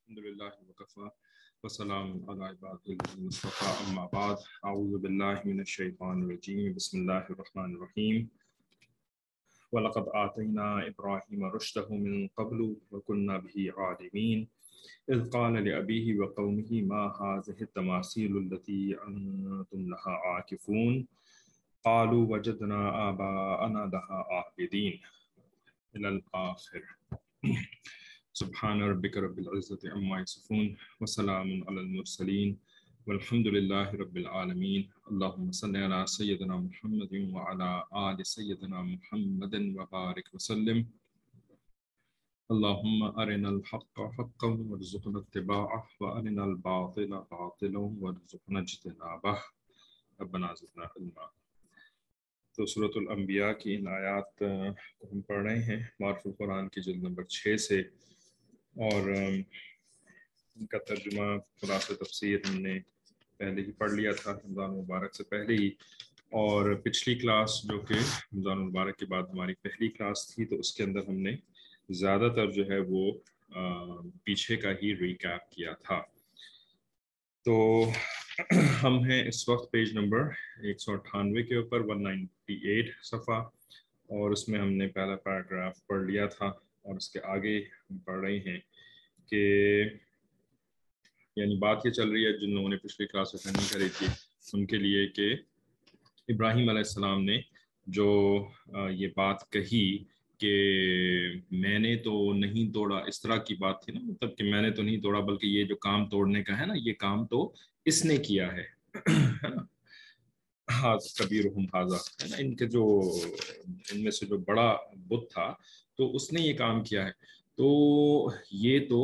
الحمدللہ وکفا وسلام علی عبادہ الذین اصطفیٰ اما بعد اعوذ باللہ من الشیطان الرجیم بسم اللہ الرحمن الرحیم وَلَقَدْ آتَيْنَا إِبْرَاهِيمَ رُشْدَهُ مِن قَبْلُ وَكُنَّا بِهِ عَالِمِينَ إِذْ قَالَ لِأَبِيهِ وَقَوْمِهِ مَا هَٰذِهِ التَّمَاثِيلُ الَّتِي أَنتُمْ لَهَا عَاكِفُونَ قَالُوا وَجَدْنَا آبَاءَنَا لَهَا عَابِدِينَ إِلَى الْآخِرِ سبحان ربک رب العزت عما یصفون وسلام علی المرسلین والحمد للہ رب العالمین اللہم صلی علی سیدنا محمد وعلی آل سیدنا محمد وبارک وسلم اللہم ارنا الحق حقا وارزقنا اتباعہ وارنا الباطل باطلا وارزقنا اجتنابہ ربنا زدنا علما۔ تو سورۃ الانبیاء کی ان آیات کو ہم پڑھ رہے ہیں معرف القرآن کی جلد نمبر 6 سے، اور ان کا ترجمہ خلاصہ تفسیر ہم نے پہلے ہی پڑھ لیا تھا رمضان المبارک سے پہلے ہی، اور پچھلی کلاس جو کہ رمضان المبارک کے بعد ہماری پہلی کلاس تھی تو اس کے اندر ہم نے زیادہ تر جو ہے وہ پیچھے کا ہی ریکیپ کیا تھا۔ تو ہم ہیں اس وقت پیج نمبر 198 کے اوپر 198 صفحہ، اور اس میں ہم نے پہلا پیراگراف پڑھ لیا تھا، اور اس کے آگے ہم پڑھ رہے ہیں کہ یعنی بات یہ چل رہی ہے جن لوگوں نے پچھلی کلاس اٹینڈ نہیں کری تھی ان کے لیے کہ ابراہیم علیہ السلام نے جو یہ بات کہی کہ میں نے تو نہیں توڑا، اس طرح کی بات تھی نا، مطلب کہ میں نے تو نہیں توڑا بلکہ یہ جو کام توڑنے کا ہے نا یہ کام تو اس نے کیا ہے نا، کبیرہم ھذا ہے نا، ان کے جو ان میں سے جو بڑا بت تھا تو اس نے یہ کام کیا ہے۔ تو یہ تو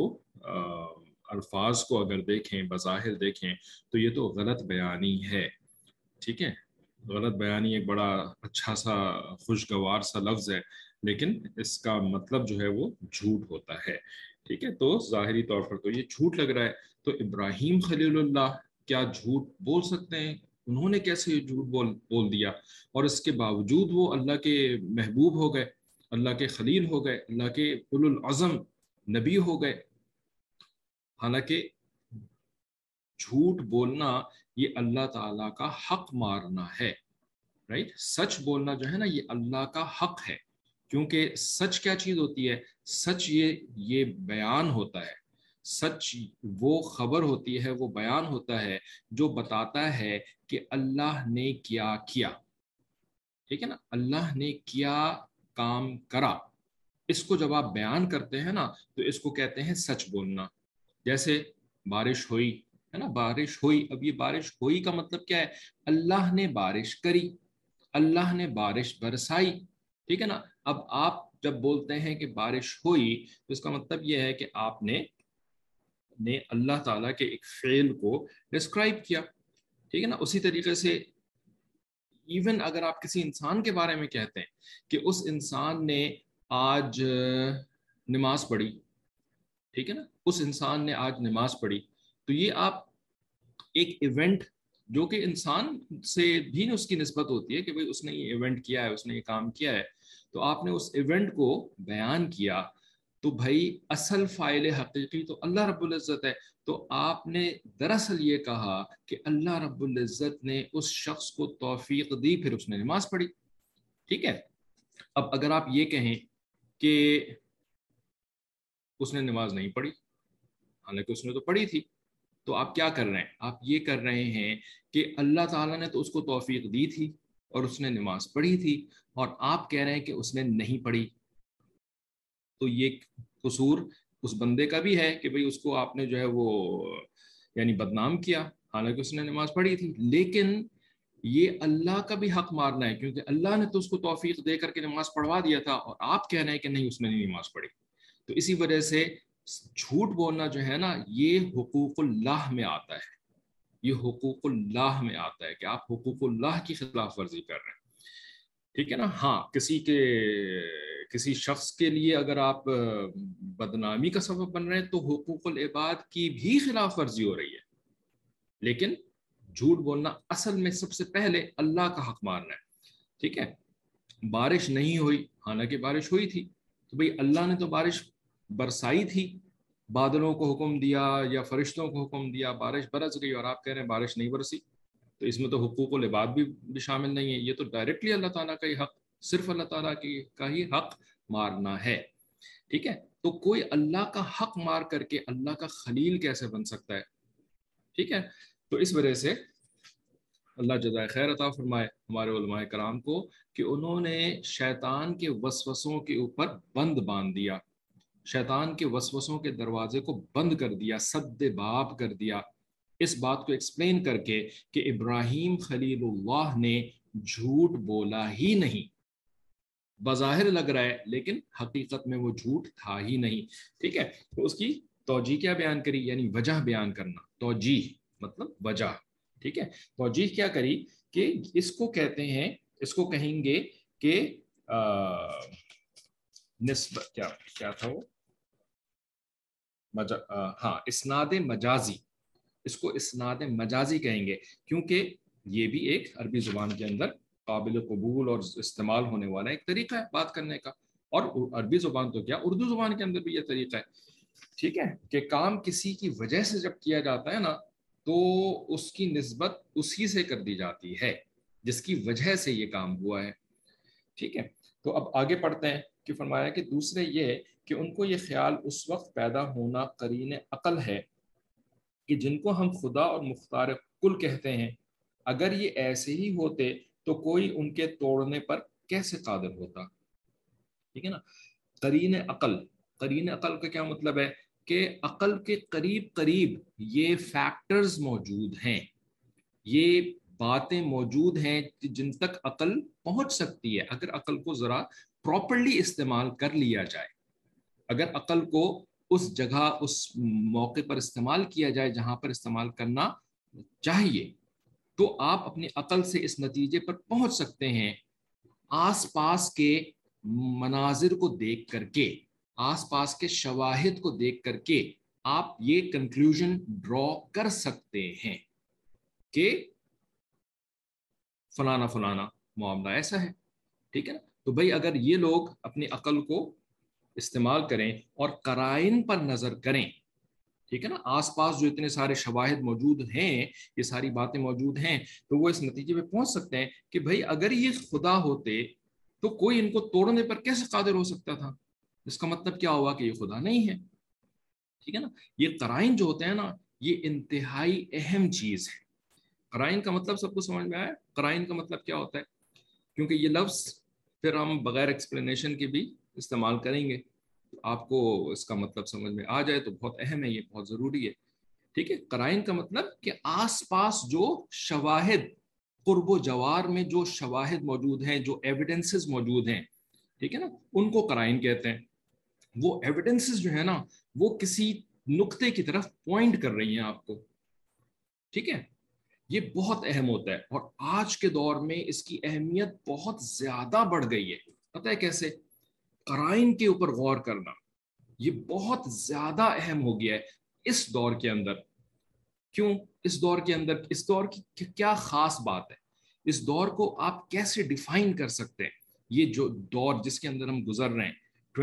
الفاظ کو اگر دیکھیں بظاہر دیکھیں تو یہ تو غلط بیانی ہے، ٹھیک ہے، غلط بیانی ایک بڑا اچھا سا خوشگوار سا لفظ ہے، لیکن اس کا مطلب جو ہے وہ جھوٹ ہوتا ہے، ٹھیک ہے۔ تو ظاہری طور پر تو یہ جھوٹ لگ رہا ہے، تو ابراہیم خلیل اللہ کیا جھوٹ بول سکتے ہیں؟ انہوں نے کیسے جھوٹ بول دیا؟ اور اس کے باوجود وہ اللہ کے محبوب ہو گئے، اللہ کے خلیل ہو گئے، اللہ کے اولو العزم نبی ہو گئے۔ حالانکہ جھوٹ بولنا یہ اللہ تعالیٰ کا حق مارنا ہے، رائٹ؟ سچ بولنا جو ہے نا یہ اللہ کا حق ہے، کیونکہ سچ کیا چیز ہوتی ہے؟ سچ یہ بیان ہوتا ہے، سچ وہ خبر ہوتی ہے، وہ بیان ہوتا ہے جو بتاتا ہے کہ اللہ نے کیا کیا، ٹھیک ہے نا، اللہ نے کیا کام کرا، اس کو جب آپ بیان کرتے ہیں نا تو اس کو کہتے ہیں سچ بولنا۔ جیسے بارش ہوئی ہے نا، بارش ہوئی، اب یہ بارش ہوئی کا مطلب کیا ہے؟ اللہ نے بارش کری، اللہ نے بارش برسائی، ٹھیک ہے نا۔ اب آپ جب بولتے ہیں کہ بارش ہوئی تو اس کا مطلب یہ ہے کہ آپ نے اللہ تعالیٰ کے ایک فعل کو ڈسکرائب کیا، ٹھیک ہے نا۔ اسی طریقے سے ایون اگر آپ کسی انسان کے بارے میں کہتے ہیں کہ اس انسان نے آج نماز پڑھی، ٹھیک ہے نا، اس انسان نے آج نماز پڑھی، تو یہ آپ ایک ایونٹ جو کہ انسان سے بھی اس کی نسبت ہوتی ہے کہ بھئی اس نے یہ ایونٹ کیا ہے، اس نے یہ کام کیا ہے، تو آپ نے اس ایونٹ کو بیان کیا، تو بھائی اصل فاعل حقیقی تو اللہ رب العزت ہے۔ تو آپ نے دراصل یہ کہا کہ اللہ رب العزت نے اس شخص کو توفیق دی، پھر اس نے نماز پڑھی، ٹھیک ہے۔ اب اگر آپ یہ کہیں کہ اس نے نماز نہیں پڑھی، حالانکہ اس نے تو پڑھی تھی، تو آپ کیا کر رہے ہیں؟ آپ یہ کر رہے ہیں کہ اللہ تعالیٰ نے تو اس کو توفیق دی تھی اور اس نے نماز پڑھی تھی، اور آپ کہہ رہے ہیں کہ اس نے نہیں پڑھی، تو یہ قصور اس بندے کا بھی ہے کہ بھئی اس کو آپ نے جو ہے وہ یعنی بدنام کیا، حالانکہ اس نے نماز پڑھی تھی۔ لیکن یہ اللہ کا بھی حق مارنا ہے، کیونکہ اللہ نے تو اس کو توفیق دے کر کے نماز پڑھوا دیا تھا، اور آپ کہہ رہے ہیں کہ نہیں اس نے نہیں نماز پڑھی۔ تو اسی وجہ سے جھوٹ بولنا جو ہے نا یہ حقوق اللہ میں آتا ہے، یہ حقوق اللہ میں آتا ہے کہ آپ حقوق اللہ کی خلاف ورزی کر رہے ہیں، ٹھیک ہے نا۔ ہاں کسی شخص کے لیے اگر آپ بدنامی کا سبب بن رہے ہیں تو حقوق العباد کی بھی خلاف ورزی ہو رہی ہے، لیکن جھوٹ بولنا اصل میں سب سے پہلے اللہ کا حق مارنا ہے، ٹھیک ہے۔ بارش نہیں ہوئی، حالانکہ بارش ہوئی تھی، تو بھئی اللہ نے تو بارش برسائی تھی، بادلوں کو حکم دیا یا فرشتوں کو حکم دیا، بارش برس گئی، اور آپ کہہ رہے ہیں بارش نہیں برسی. تو اس میں تو حقوق العباد بھی شامل نہیں ہے، یہ تو ڈائریکٹلی اللہ تعالیٰ کا ہی حق، صرف اللہ تعالیٰ کا ہی حق مارنا ہے. ٹھیک ہے، تو کوئی اللہ کا حق مار کر کے اللہ کا خلیل کیسے بن سکتا ہے؟ ٹھیک ہے، تو اس وجہ سے اللہ جزائے خیر عطا فرمائے ہمارے علماء کرام کو کہ انہوں نے شیطان کے وسوسوں کے اوپر بند باندھ دیا، شیطان کے وسوسوں کے دروازے کو بند کر دیا، سد باب کر دیا، اس بات کو ایکسپلین کر کے کہ ابراہیم خلیل اللہ نے جھوٹ بولا ہی نہیں. بظاہر لگ رہا ہے لیکن حقیقت میں وہ جھوٹ تھا ہی نہیں. ٹھیک ہے، تو اس کی توجیہ کیا بیان کری؟ یعنی وجہ بیان کرنا. توجیہ مطلب وجہ. ٹھیک ہے، توجیہ کیا کری کہ اس کو کہتے ہیں، اس کو کہیں گے کہ نسبت کیا تھا وہ، ہاں اسناد مجازی. اس کو اسناد مجازی کہیں گے کیونکہ یہ بھی ایک عربی زبان کے اندر قابل قبول اور استعمال ہونے والا ایک طریقہ ہے بات کرنے کا، اور عربی زبان تو کیا اردو زبان کے اندر بھی یہ طریقہ ہے. ٹھیک ہے، کہ کام کسی کی وجہ سے جب کیا جاتا ہے نا تو اس کی نسبت اسی سے کر دی جاتی ہے جس کی وجہ سے یہ کام ہوا ہے. ٹھیک ہے، تو اب آگے پڑھتے ہیں کہ فرمایا کہ دوسرے یہ کہ ان کو یہ خیال اس وقت پیدا ہونا قرین عقل ہے کہ جن کو ہم خدا اور مختار کل کہتے ہیں، اگر یہ ایسے ہی ہوتے تو کوئی ان کے توڑنے پر کیسے قادر ہوتا. ٹھیک ہے نا، قرین عقل. قرین عقل کا کیا مطلب ہے کہ عقل کے قریب قریب یہ فیکٹرز موجود ہیں، یہ باتیں موجود ہیں جن تک عقل پہنچ سکتی ہے اگر عقل کو ذرا پراپرلی استعمال کر لیا جائے. اگر عقل کو اس جگہ اس موقع پر استعمال کیا جائے جہاں پر استعمال کرنا چاہیے تو آپ اپنی عقل سے اس نتیجے پر پہنچ سکتے ہیں آس پاس کے مناظر کو دیکھ کر کے، آس پاس کے شواہد کو دیکھ کر کے آپ یہ کنکلوژن ڈرا کر سکتے ہیں کہ فلانا فلانا معاملہ ایسا ہے. ٹھیک ہے نا، تو بھائی اگر یہ لوگ اپنی عقل کو استعمال کریں اور قرائن پر نظر کریں، ٹھیک ہے نا، آس پاس جو اتنے سارے شواہد موجود ہیں، یہ ساری باتیں موجود ہیں، تو وہ اس نتیجے پہ پہنچ سکتے ہیں کہ بھائی اگر یہ خدا ہوتے تو کوئی ان کو توڑنے پر کیسے قادر ہو سکتا تھا. اس کا مطلب کیا ہوا کہ یہ خدا نہیں ہے. ٹھیک ہے نا، یہ قرائن جو ہوتے ہیں نا یہ انتہائی اہم چیز ہے. قرائن کا مطلب سب کو سمجھ میں آیا؟ قرائن کا مطلب کیا ہوتا ہے؟ کیونکہ یہ لفظ پھر ہم بغیر ایکسپلینیشن کے بھی استعمال کریں گے، آپ کو اس کا مطلب سمجھ میں آ جائے تو بہت اہم ہے، یہ بہت ضروری ہے. ٹھیک ہے، قرائن کا مطلب کہ آس پاس جو شواہد، قرب و جوار میں جو شواہد موجود ہیں، جو ایویڈنسز موجود ہیں، ٹھیک ہے نا، ان کو قرائن کہتے ہیں. وہ ایویڈنسز جو ہے نا وہ کسی نقطے کی طرف پوائنٹ کر رہی ہیں آپ کو. ٹھیک ہے، یہ بہت اہم ہوتا ہے اور آج کے دور میں اس کی اہمیت بہت زیادہ بڑھ گئی ہے. پتہ ہے کیسے؟ قرائن کے اوپر غور کرنا یہ بہت زیادہ اہم ہو گیا ہے اس دور کے اندر. کیوں اس دور کے اندر؟ اس دور کی کیا خاص بات ہے؟ اس دور کو آپ کیسے ڈیفائن کر سکتے ہیں؟ یہ جو دور جس کے اندر ہم گزر رہے ہیں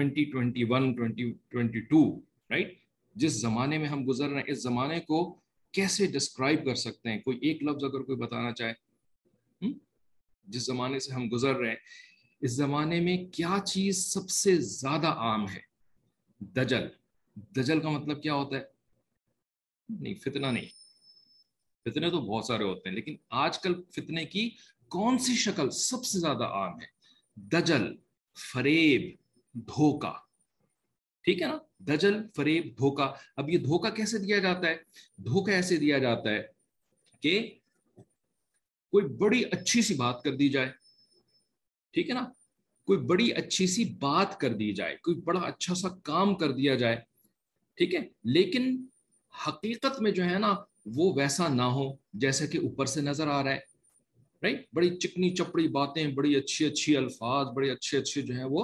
2021 2022 رائٹ، جس زمانے میں ہم گزر رہے ہیں اس زمانے کو کیسے ڈسکرائب کر سکتے ہیں؟ کوئی ایک لفظ اگر کوئی بتانا چاہے، جس زمانے سے ہم گزر رہے ہیں اس زمانے میں کیا چیز سب سے زیادہ عام ہے؟ دجل. دجل کا مطلب کیا ہوتا ہے؟ نہیں، فتنہ نہیں. فتنے تو بہت سارے ہوتے ہیں لیکن آج کل فتنے کی کون سی شکل سب سے زیادہ عام ہے؟ دجل، فریب، دھوکہ. ٹھیک ہے نا، دجل، فریب، دھوکہ. اب یہ دھوکہ کیسے دیا جاتا ہے؟ دھوکہ ایسے دیا جاتا ہے کہ کوئی بڑی اچھی سی بات کر دی جائے، ٹھیک ہے نا، کوئی بڑی اچھی سی بات کر دی جائے، کوئی بڑا اچھا سا کام کر دیا جائے، ٹھیک ہے، لیکن حقیقت میں جو ہے نا وہ ویسا نہ ہو جیسا کہ اوپر سے نظر آ رہا ہے. رائٹ، بڑی چکنی چپڑی باتیں، بڑی اچھی اچھی الفاظ، بڑے اچھے اچھے جو ہیں وہ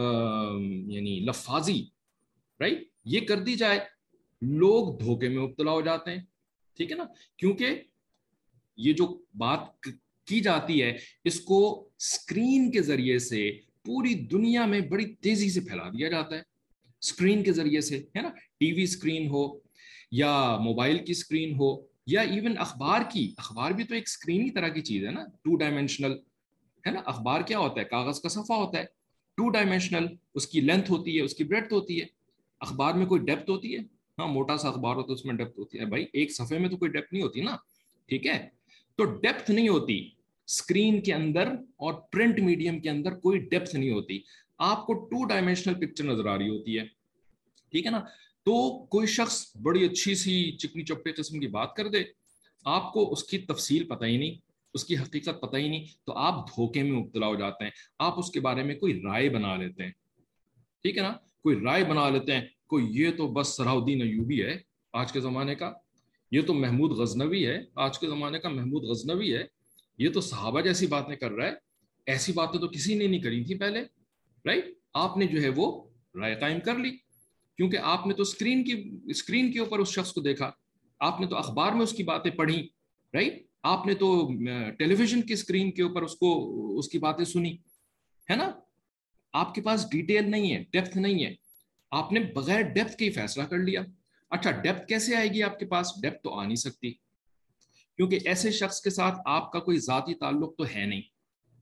یعنی لفاظی، رائٹ، یہ کر دی جائے، لوگ دھوکے میں مبتلا ہو جاتے ہیں. ٹھیک ہے نا، کیونکہ یہ جو بات کی جاتی ہے اس کو اسکرین کے ذریعے سے پوری دنیا میں بڑی تیزی سے پھیلا دیا جاتا ہے. اسکرین کے ذریعے سے, ہے نا, ٹی وی اسکرین ہو یا موبائل کی اسکرین ہو یا ایون اخبار کی, اخبار بھی تو ایک اسکرین کی طرح کی چیز ہے نا, 2 ڈائمینشنل, ہے نا. اخبار کیا ہوتا ہے؟ کاغذ کا صفحہ ہوتا ہے, 2 ڈائمینشنل, اس کی لینتھ ہوتی ہے, اس کی بریڈتھ ہوتی ہے. اخبار میں کوئی ڈیپتھ ہوتی ہے؟ ہاں, موٹا سا اخبار ہوتا ہے, اس میں ڈیپتھ ہوتی ہے. بھائی ایک صفحے میں تو کوئی ڈیپتھ نہیں ہوتی نا, ٹھیک ہے. تو ڈیپتھ نہیں ہوتی اسکرین کے اندر, اور پرنٹ میڈیم کے اندر کوئی ڈیپتھ نہیں ہوتی. آپ کو 2 ڈائمینشنل پکچر نظر آ رہی ہوتی ہے, ٹھیک ہے نا. تو کوئی شخص بڑی اچھی سی چکنی چپے قسم کی بات کر دے, آپ کو اس کی تفصیل پتہ ہی نہیں, اس کی حقیقت پتہ ہی نہیں, تو آپ دھوکے میں مبتلا ہو جاتے ہیں. آپ اس کے بارے میں کوئی رائے بنا لیتے ہیں, ٹھیک ہے نا, کوئی رائے بنا لیتے ہیں, کوئی یہ تو بس صلاح الدین ایوبی ہے آج کے زمانے کا, یہ تو محمود غزنوی ہے آج کے زمانے کا, محمود غزنوی ہے, یہ تو صحابہ جیسی باتیں کر رہا ہے, ایسی باتیں تو کسی نے نہیں کری تھی پہلے, رائٹ. آپ نے جو ہے وہ رائے قائم کر لی, کیونکہ آپ نے تو اسکرین کے اوپر اس شخص کو دیکھا, آپ نے تو اخبار میں اس کی باتیں پڑھی, رائٹ. آپ نے تو ٹیلی ویژن کی اسکرین کے اوپر اس کی باتیں سنی, ہے نا. آپ کے پاس ڈیٹیل نہیں ہے, ڈیپتھ نہیں ہے, آپ نے بغیر ڈیپتھ کے ہی فیصلہ کر لیا. اچھا, ڈیپتھ کیسے آئے گی آپ کے پاس؟ ڈیپتھ تو آ نہیں سکتی, کیونکہ ایسے شخص کے ساتھ آپ کا کوئی ذاتی تعلق تو ہے نہیں,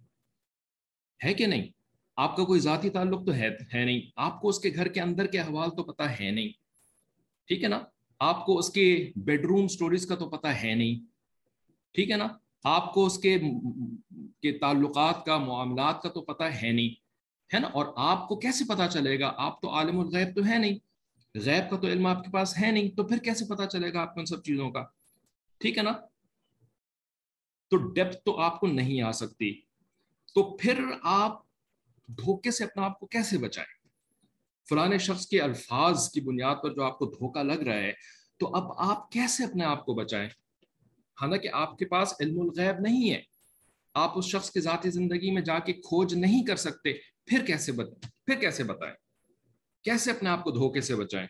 ہے کہ نہیں؟ آپ کا کوئی ذاتی تعلق تو ہے نہیں, آپ کو اس کے گھر کے اندر کے احوال تو پتہ ہے نہیں, ٹھیک ہے نا. آپ کو اس کے بیڈ روم سٹوریز کا تو پتہ ہے نہیں, ٹھیک ہے نا. آپ کو اس کے تعلقات کا, معاملات کا تو پتہ ہے نہیں, ہے نا. اور آپ کو کیسے پتہ چلے گا؟ آپ تو عالم الغیب تو ہے نہیں, غیب کا تو علم آپ کے پاس ہے نہیں, تو پھر کیسے پتہ چلے گا آپ کو ان سب چیزوں کا, ٹھیک ہے نا. تو ڈیپتھ تو آپ کو نہیں آ سکتی. تو پھر آپ دھوکے سے اپنا آپ کو کیسے بچائیں؟ فلانے شخص کے الفاظ کی بنیاد پر جو آپ کو دھوکا لگ رہا ہے, تو اب آپ کیسے اپنے آپ کو بچائیں؟ حالانکہ آپ کے پاس علم الغیب نہیں ہے, آپ اس شخص کی ذاتی زندگی میں جا کے کھوج نہیں کر سکتے, پھر کیسے بتائیں؟ کیسے اپنے آپ کو دھوکے سے بچائیں؟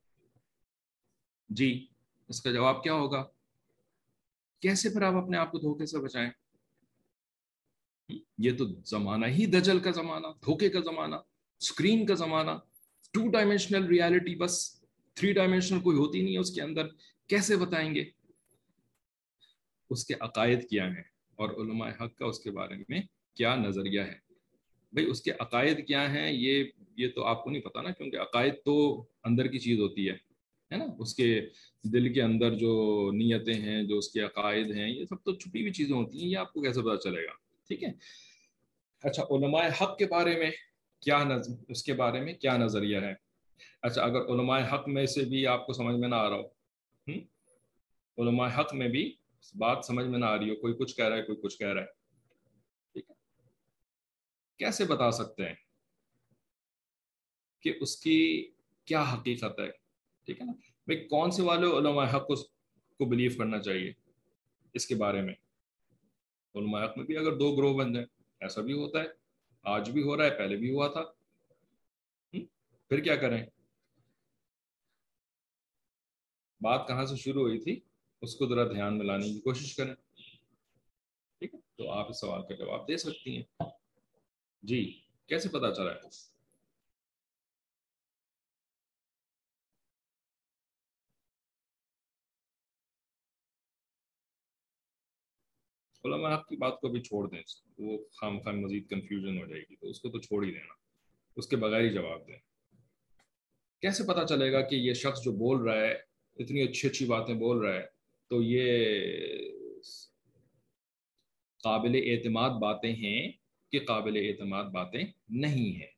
جی, اس کا جواب کیا ہوگا؟ کیسے پھر آپ اپنے آپ کو دھوکے سے بچائیں؟ یہ تو زمانہ ہی دجل کا زمانہ, دھوکے کا زمانہ, اسکرین کا زمانہ, 2 ڈائمینشنل ریالٹی, بس 3 ڈائمینشنل کوئی ہوتی نہیں ہے اس کے اندر. کیسے بتائیں گے؟ اس کے عقائد کیا ہیں اور علماء حق کا اس کے بارے میں کیا نظریہ ہے؟ بھئی اس کے عقائد کیا ہیں یہ تو آپ کو نہیں پتا نا, کیونکہ عقائد تو اندر کی چیز ہوتی ہے نا. اس کے دل کے اندر جو نیتیں ہیں, جو اس کے عقائد ہیں, یہ سب تو چھپی ہوئی چیزیں ہوتی ہیں, یہ آپ کو کیسے پتا چلے گا؟ ٹھیک ہے. اچھا, علماء حق کے بارے میں اس کے بارے میں کیا نظریہ ہے؟ اچھا, اگر علماء حق میں سے بھی آپ کو سمجھ میں نہ آ رہا ہو, علماء حق میں بھی بات سمجھ میں نہ آ رہی ہو, کوئی کچھ کہہ رہا ہے, کوئی کچھ کہہ رہا ہے, ٹھیک ہے, کیسے بتا سکتے ہیں کہ اس کی کیا حقیقت ہے؟ ٹھیک ہے نا. بھائی کون سے والے علماء حق کو بلیو کرنا چاہیے اس کے بارے میں؟ علماء حق میں بھی اگر 2 گروہ بن جائیں, ایسا بھی ہوتا ہے, آج بھی ہو رہا ہے, پہلے بھی ہوا تھا, پھر کیا کریں؟ بات کہاں سے شروع ہوئی تھی اس کو ذرا دھیان میں لانے کی کوشش کریں, ٹھیک ہے. تو آپ اس سوال کا جواب دے سکتی ہیں. جی, کیسے پتا چلا ہے؟ علماء حق کی بات کو بھی چھوڑ دیں, وہ خام مزید کنفیوژن ہو جائے گی, تو اس کو تو چھوڑ ہی دینا, اس کے بغیر ہی جواب دیں. کیسے پتا چلے گا کہ یہ شخص جو بول رہا ہے, اتنی اچھی اچھی باتیں بول رہا ہے, تو یہ قابل اعتماد باتیں ہیں کہ قابل اعتماد باتیں نہیں ہیں؟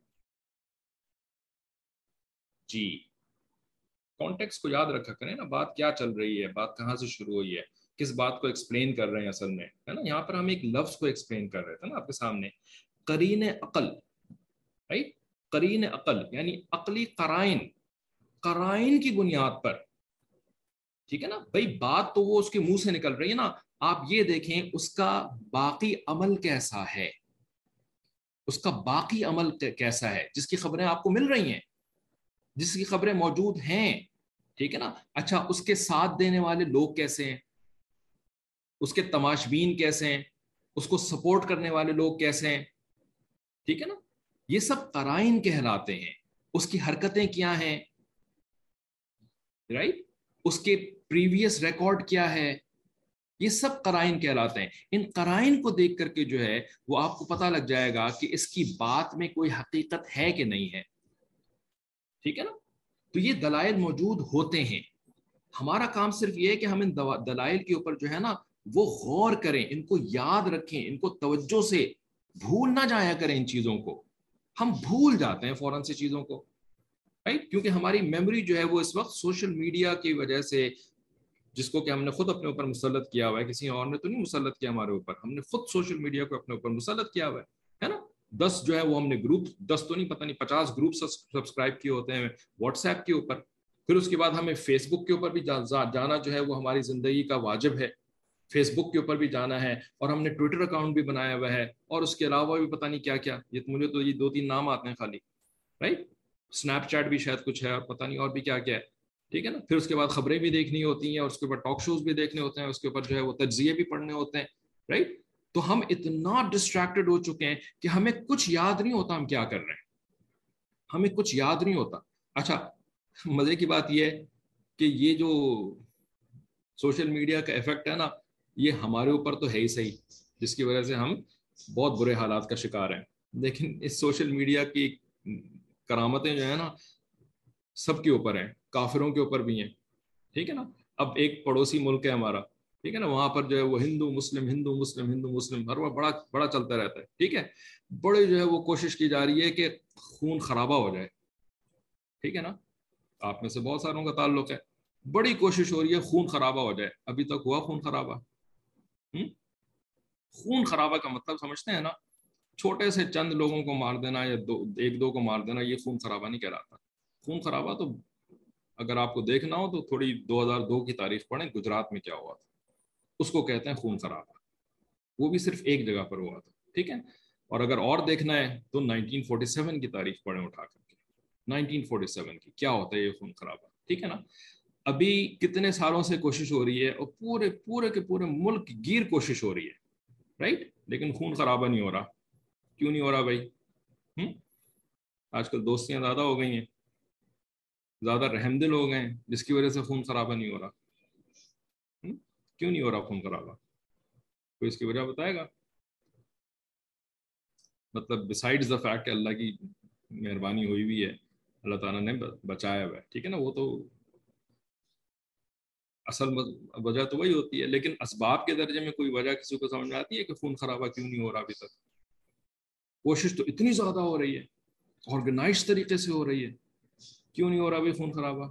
جی, کانٹیکس کو یاد رکھا کریں نا, بات کیا چل رہی ہے, بات کہاں سے شروع ہوئی ہے, کس بات کو ایکسپلین کر رہے ہیں اصل میں, ہے نا. یہاں پر ہم ایک لفظ کو ایکسپلین کر رہے تھے نا آپ کے سامنے, قرین عقل, رائٹ. قرین عقل یعنی عقلی قرائن کی بنیاد پر, ٹھیک ہے نا. بھائی بات تو وہ اس کے منہ سے نکل رہی ہے نا, آپ یہ دیکھیں اس کا باقی عمل کیسا ہے, اس کا باقی عمل کیسا ہے, جس کی خبریں آپ کو مل رہی ہیں, جس کی خبریں موجود ہیں, ٹھیک ہے نا. اچھا, اس کے ساتھ دینے والے لوگ کیسے ہیں, اس کے تماشبین کیسے ہیں, اس کو سپورٹ کرنے والے لوگ کیسے ہیں, ٹھیک ہے نا. یہ سب قرائن کہلاتے ہیں. اس کی حرکتیں کیا ہیں, رائٹ, اس کے پریویس ریکارڈ کیا ہے, یہ سب قرائن کہلاتے ہیں. ان قرائن کو دیکھ کر کے جو ہے وہ آپ کو پتہ لگ جائے گا کہ اس کی بات میں کوئی حقیقت ہے کہ نہیں ہے. ٹھیک ہے نا. تو یہ دلائل موجود ہوتے ہیں. ہمارا کام صرف یہ ہے کہ ہم ان دلائل کے اوپر جو ہے نا وہ غور کریں, ان کو یاد رکھیں, ان کو توجہ سے بھول نہ جایا کریں. ان چیزوں کو ہم بھول جاتے ہیں فوراً سے چیزوں کو, رائٹ, کیونکہ ہماری میموری جو ہے وہ اس وقت سوشل میڈیا کی وجہ سے, جس کو کہ ہم نے خود اپنے اوپر مسلط کیا ہوا ہے, کسی اور نے تو نہیں مسلط کیا ہمارے اوپر, ہم نے خود سوشل میڈیا کو اپنے اوپر مسلط کیا ہوا ہے نا. 10 جو ہے وہ ہم نے گروپ, 10 تو نہیں, پتہ نہیں 50 گروپ سبسکرائب کیے ہوتے ہیں واٹس ایپ کے اوپر. پھر اس کے بعد ہمیں فیس بک کے اوپر بھی جانا جو ہے وہ ہماری زندگی کا واجب ہے. فیس بک کے اوپر بھی جانا ہے, اور ہم نے ٹویٹر اکاؤنٹ بھی بنایا ہوا ہے, اور اس کے علاوہ بھی پتہ نہیں کیا کیا, یہ مجھے تو یہ 2-3 نام آتے ہیں خالی, رائٹ. اسنیپ چیٹ بھی شاید کچھ ہے, اور پتہ نہیں اور بھی کیا کیا ہے. ٹھیک ہے نا. پھر اس کے بعد خبریں بھی دیکھنی ہوتی ہیں, اور اس کے اوپر ٹاک شوز بھی دیکھنے ہوتے ہیں, اس کے اوپر جو ہے وہ تجزیے بھی پڑھنے ہوتے ہیں, رائٹ. تو ہم اتنا ڈسٹریکٹڈ ہو چکے ہیں کہ ہمیں کچھ یاد نہیں ہوتا ہم کیا کر رہے ہیں, ہمیں کچھ یاد نہیں ہوتا. اچھا, مزے کی بات یہ ہے کہ یہ جو سوشل میڈیا کا ایفیکٹ ہے نا, یہ ہمارے اوپر تو ہے ہی صحیح, جس کی وجہ سے ہم بہت برے حالات کا شکار ہیں. لیکن اس سوشل میڈیا کی کرامتیں جو ہیں نا سب کے اوپر ہیں, کافروں کے اوپر بھی ہیں. ٹھیک ہے نا. اب ایک پڑوسی ملک ہے ہمارا, ٹھیک ہے نا, وہاں پر جو ہے وہ ہندو مسلم ہندو مسلم ہندو مسلم ہر وقت بڑا بڑا چلتا رہتا ہے. ٹھیک ہے. بڑے جو ہے وہ کوشش کی جا رہی ہے کہ خون خرابہ ہو جائے. ٹھیک ہے نا. آپ میں سے بہت ساروں کا تعلق ہے, بڑی کوشش ہو رہی ہے خون خرابہ ہو جائے. ابھی تک ہوا خون خرابہ؟ خون خرابہ کا مطلب سمجھتے ہیں نا, چھوٹے سے چند لوگوں کو مار دینا یا ایک دو کو مار دینا, یہ خون خرابہ نہیں کہلاتا. خون خرابہ تو اگر آپ کو دیکھنا ہو تو تھوڑی 2002 کی تاریخ پڑھیں, گجرات میں کیا ہوا تھا, اس کو کہتے ہیں خون خرابہ. وہ بھی صرف ایک جگہ پر ہوا تھا. ٹھیک ہے. اور اگر اور دیکھنا ہے تو 1947 کی تاریخ پڑھیں اٹھا کر کے, 1947 کی کیا ہوتا ہے یہ خون خرابہ. ٹھیک ہے نا. ابھی کتنے سالوں سے کوشش ہو رہی ہے, اور پورے پورے کے پورے ملک گیر کوشش ہو رہی ہے, رائٹ, لیکن خون خرابہ نہیں ہو رہا. کیوں نہیں ہو رہا بھائی؟ آج کل دوستیاں زیادہ ہو گئی ہیں, زیادہ رحم دل ہو گئے ہیں, جس کی وجہ سے خون خرابہ نہیں ہو رہا. کیوں نہیں ہو رہا خون خرابہ؟ کوئی اس کی وجہ بتائے گا؟ مطلب بسائڈز دا فیکٹ کہ اللہ کی مہربانی ہوئی ہوئی ہے, اللہ تعالیٰ نے بچایا ہوا ہے, ٹھیک ہے نا, وہ تو اصل وجہ تو وہی ہوتی ہے. لیکن اسباب کے درجے میں کوئی وجہ کسی کو سمجھ میں آتی ہے کہ خون خرابہ کیوں نہیں ہو رہا ابھی تک؟ کوشش تو اتنی زیادہ ہو رہی ہے, آرگنائز طریقے سے ہو رہی ہے, کیوں نہیں ہو رہا ابھی خون خرابہ؟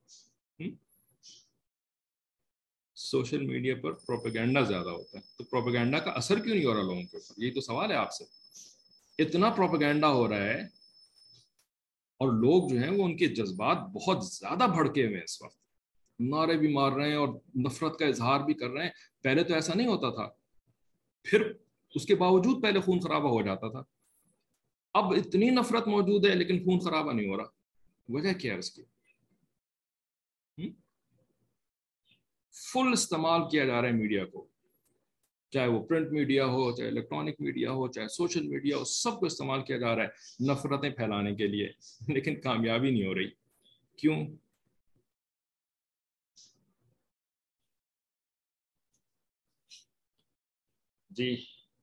سوشل میڈیا پر پروپیگنڈا زیادہ ہوتا ہے, تو پروپیگنڈا کا اثر کیوں نہیں ہو رہا لوگوں کے اوپر؟ یہی تو سوال ہے آپ سے. اتنا پروپیگنڈا ہو رہا ہے, اور لوگ جو ہیں وہ ان کے جذبات بہت زیادہ بھڑکے ہوئے ہیں اس وقت, نعرے بھی مار رہے ہیں اور نفرت کا اظہار بھی کر رہے ہیں. پہلے تو ایسا نہیں ہوتا تھا, پھر اس کے باوجود پہلے خون خرابہ ہو جاتا تھا. اب اتنی نفرت موجود ہے لیکن خون خرابہ نہیں ہو رہا. وجہ کیا ہے اس کی؟ فل استعمال کیا جا رہا ہے میڈیا کو, چاہے وہ پرنٹ میڈیا ہو, چاہے الیکٹرانک میڈیا ہو, چاہے سوشل میڈیا ہو, سب کو استعمال کیا جا رہا ہے نفرتیں پھیلانے کے لیے, لیکن کامیابی نہیں ہو رہی. کیوں؟ جی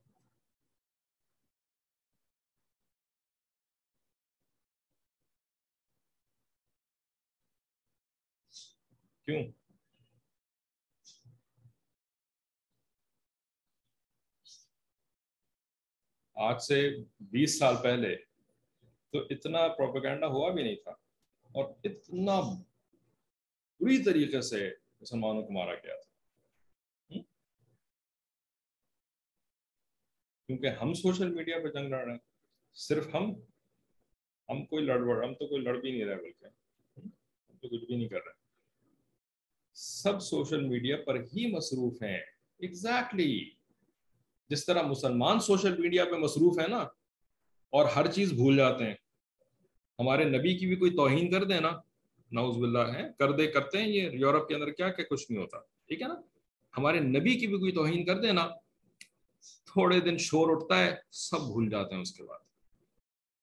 کیوں؟ آج سے 20 سال پہلے تو اتنا پروپیگنڈا ہوا بھی نہیں تھا, اور اتنا بری طریقے سے مسلمانوں کو مارا گیا تھا. کیونکہ ہم سوشل میڈیا پہ جنگ لڑ رہے ہیں, صرف ہم کوئی ہم تو کوئی لڑ بھی نہیں رہے, بلکہ ہم تو کچھ بھی نہیں کر رہے, سب سوشل میڈیا پر ہی مصروف ہیں. ایگزیکٹلی جس طرح مسلمان سوشل میڈیا پہ مصروف ہے نا, اور ہر چیز بھول جاتے ہیں. ہمارے نبی کی بھی کوئی توہین کر دے نا, نعوذ باللہ ہے, کرتے ہیں یہ یورپ کے اندر کیا کہ کچھ نہیں ہوتا. ٹھیک ہے نا. ہمارے نبی کی بھی کوئی توہین کر دے نا, تھوڑے دن شور اٹھتا ہے, سب بھول جاتے ہیں اس کے بعد.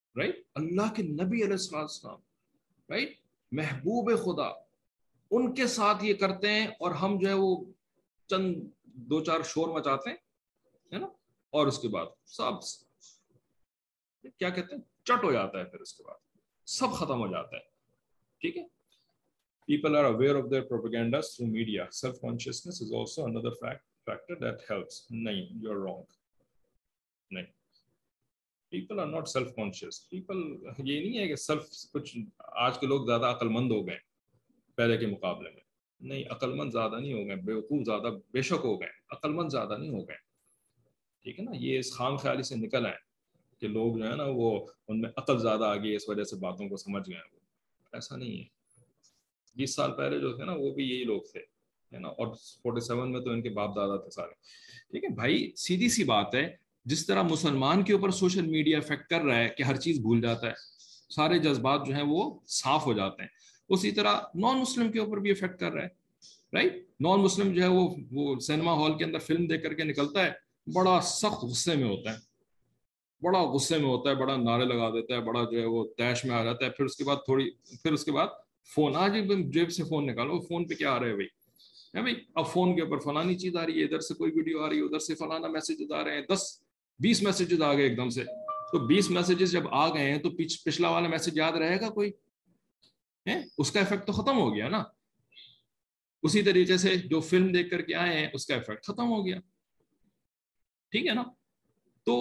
رائٹ, اللہ کے نبی علیہ السلام, رائٹ, محبوب خدا, ان کے ساتھ یہ کرتے ہیں, اور ہم جو ہے وہ چند دو چار شور مچاتے ہیں, ہے نا, اور اس کے بعد سب کیا کہتے ہیں چٹ ہو جاتا ہے, پھر اس کے بعد سب ختم ہو جاتا ہے. ٹھیک ہے. People are aware of their propaganda through media. Self-consciousness is also another factor that helps. نہیں, you're wrong. نہیں, people are not self-conscious. People, یہ نہیں ہے کہ کچھ آج کے لوگ زیادہ عقل مند ہو گئے پہلے کے مقابلے میں. نہیں, عقل مند زیادہ نہیں ہو گئے, بیوقوف زیادہ بے شک ہو گئے, عقل مند زیادہ نہیں ہو گئے. ٹھیک ہے نا. یہ اس خام خیالی سے نکل آئے کہ لوگ جو ہے نا وہ ان میں عقل زیادہ آ گئی, اس وجہ سے باتوں کو سمجھ گئے. وہ ایسا نہیں ہے. 20 سال پہلے جو تھے نا وہ بھی یہی لوگ تھے, ہے نا, اور 47 میں تو ان کے باپ دادا تھے سارے. ٹھیک ہے بھائی, سیدھی سی بات ہے, جس طرح مسلمان کے اوپر سوشل میڈیا افیکٹ کر رہا ہے کہ ہر چیز بھول جاتا ہے, سارے جذبات جو ہیں وہ صاف ہو جاتے ہیں, اسی طرح نان مسلم کے اوپر بھی افیکٹ کر رہا ہے. رائٹ, نان مسلم جو ہے وہ سینما ہال کے اندر فلم دیکھ کر کے نکلتا ہے, بڑا سخت غصے میں ہوتا ہے, بڑا غصے میں ہوتا ہے, بڑا نعرے لگا دیتا ہے, بڑا جو ہے وہ طیش میں آ جاتا ہے. پھر اس کے بعد فون, آج جیب سے فون نکالو, فون پہ کیا آ رہا ہے بھائی, اب فون کے اوپر فلانی چیز آ رہی ہے, ادھر سے کوئی ویڈیو آ رہی ہے, ادھر سے فلانا میسیجز آ رہے ہیں, 10-20 میسیجز آ گئے ایک دم سے. تو 20 میسیجز جب آ گئے ہیں تو پچھلا والا میسیج یاد رہے گا کوئی؟ اس کا افیکٹ تو ختم ہو گیا نا. اسی طریقے سے جو فلم دیکھ کر کے آئے ہیں اس کا افیکٹ ختم ہو گیا. ٹھیک ہے نا. تو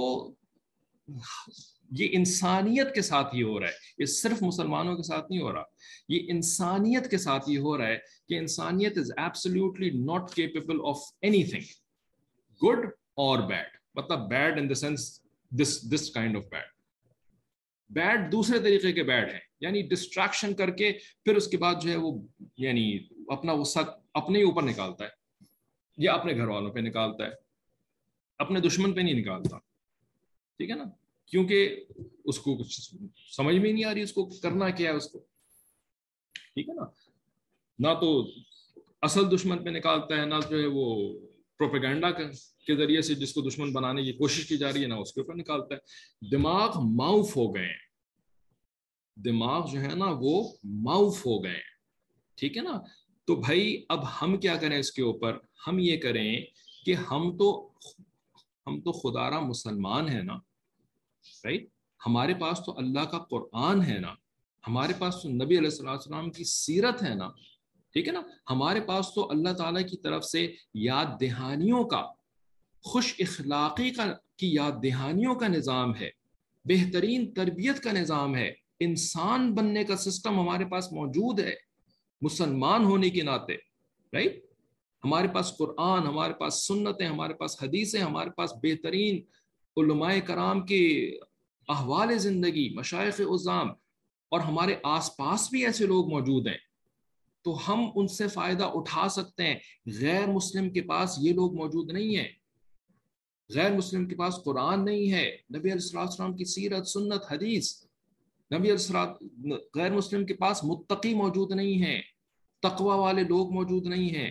یہ انسانیت کے ساتھ ہی ہو رہا ہے, یہ صرف مسلمانوں کے ساتھ نہیں ہو رہا, یہ انسانیت کے ساتھ یہ ہو رہا ہے کہ انسانیت is absolutely not capable of anything, good اور بیڈ. مطلب bad in the sense this kind of bad. Bad دوسرے طریقے کے بیڈ ہیں, یعنی ڈسٹریکشن کر کے پھر اس کے بعد جو ہے وہ یعنی اپنا غصہ اپنے ہی اوپر نکالتا ہے, یا اپنے گھر والوں پہ نکالتا ہے, اپنے دشمن پہ نہیں نکالتا. ٹھیک ہے نا, کیونکہ اس کو کچھ سمجھ میں نہیں آ رہی اس کو کرنا کیا ہے اس کو. ٹھیک ہے نا. نہ تو اصل دشمن پہ نکالتا ہے, نہ جو ہے وہ پروپیگنڈا کے ذریعے سے جس کو دشمن بنانے کی کوشش کی جا رہی ہے, نہ اس کے اوپر نکالتا ہے. دماغ معاف ہو گئے ہیں, دماغ جو ہے نا وہ معاف ہو گئے ہیں. ٹھیک ہے نا. تو بھائی اب ہم کیا کریں اس کے اوپر, ہم یہ کریں کہ ہم تو خدا را مسلمان ہیں نا, رائٹ, ہمارے پاس تو اللہ کا قرآن ہے نا, ہمارے پاس تو نبی علیہ السلام کی سیرت ہے نا. ٹھیک ہے نا. ہمارے پاس تو اللہ تعالیٰ کی طرف سے یاد دہانیوں کا, خوش اخلاقی کی یاد دہانیوں کا نظام ہے, بہترین تربیت کا نظام ہے, انسان بننے کا سسٹم ہمارے پاس موجود ہے مسلمان ہونے کے ناطے. رائٹ, ہمارے پاس قرآن, ہمارے پاس سنتیں, ہمارے پاس حدیثیں, ہمارے پاس بہترین علماء کرام کے احوال زندگی, مشائخ عظام, اور ہمارے آس پاس بھی ایسے لوگ موجود ہیں, تو ہم ان سے فائدہ اٹھا سکتے ہیں. غیر مسلم کے پاس یہ لوگ موجود نہیں ہیں, غیر مسلم کے پاس قرآن نہیں ہے, نبی علیہ السلام کی سیرت, سنت, حدیث. نبی علیہ السلام, غیر مسلم کے پاس متقی موجود نہیں ہیں, تقوی والے لوگ موجود نہیں ہیں.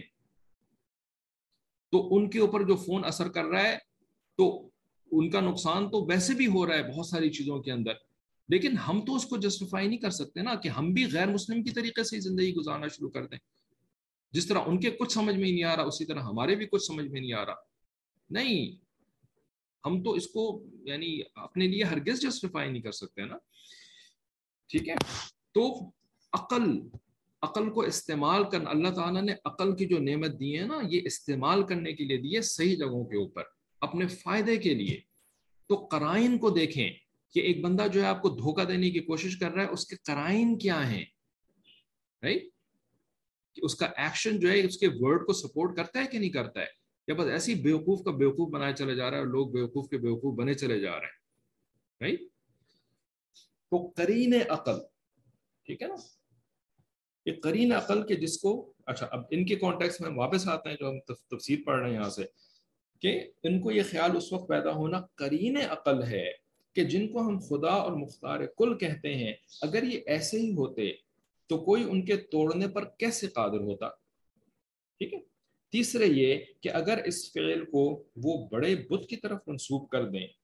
تو ان کے اوپر جو فون اثر کر رہا ہے تو ان کا نقصان تو ویسے بھی ہو رہا ہے بہت ساری چیزوں کے اندر, لیکن ہم تو اس کو جسٹیفائی نہیں کر سکتے نا کہ ہم بھی غیر مسلم کی طریقے سے زندگی گزارنا شروع کر دیں. جس طرح ان کے کچھ سمجھ میں نہیں آ رہا اسی طرح ہمارے بھی کچھ سمجھ میں نہیں آ رہا. نہیں, ہم تو اس کو یعنی اپنے لیے ہرگز جسٹیفائی نہیں کر سکتے نا. ٹھیک ہے. تو عقل کو استعمال کرنا, اللہ تعالیٰ نے عقل کی جو نعمت دی ہے نا, یہ استعمال کرنے کے لیے دی ہے صحیح جگہوں کے اوپر اپنے فائدے کے لیے. تو قرائن کو دیکھیں کہ ایک بندہ جو ہے آپ کو دھوکہ دینے کی کوشش کر رہا ہے, اس کے قرائن کیا ہیں, رائٹ, کہ اس کا ایکشن جو ہے اس کے ورڈ کو سپورٹ کرتا ہے کہ نہیں کرتا ہے, یا بس ایسی بیوقوف کا بیوقوف بنایا چلے جا رہا ہے اور لوگ بیوقوف کے بیوقوف بنے چلے جا رہے ہیں. رائٹ. تو قرین عقل, ٹھیک ہے نا, یہ قرین عقل کے جس کو, اچھا اب ان کے کانٹیکس میں واپس آتے ہیں جو ہم تفسیر پڑھ رہے ہیں یہاں سے, کہ ان کو یہ خیال اس وقت پیدا ہونا قرین عقل ہے کہ جن کو ہم خدا اور مختار کل کہتے ہیں, اگر یہ ایسے ہی ہوتے تو کوئی ان کے توڑنے پر کیسے قادر ہوتا. ٹھیک ہے. تیسرے یہ کہ اگر اس فعل کو وہ بڑے بت کی طرف منسوب کر دیں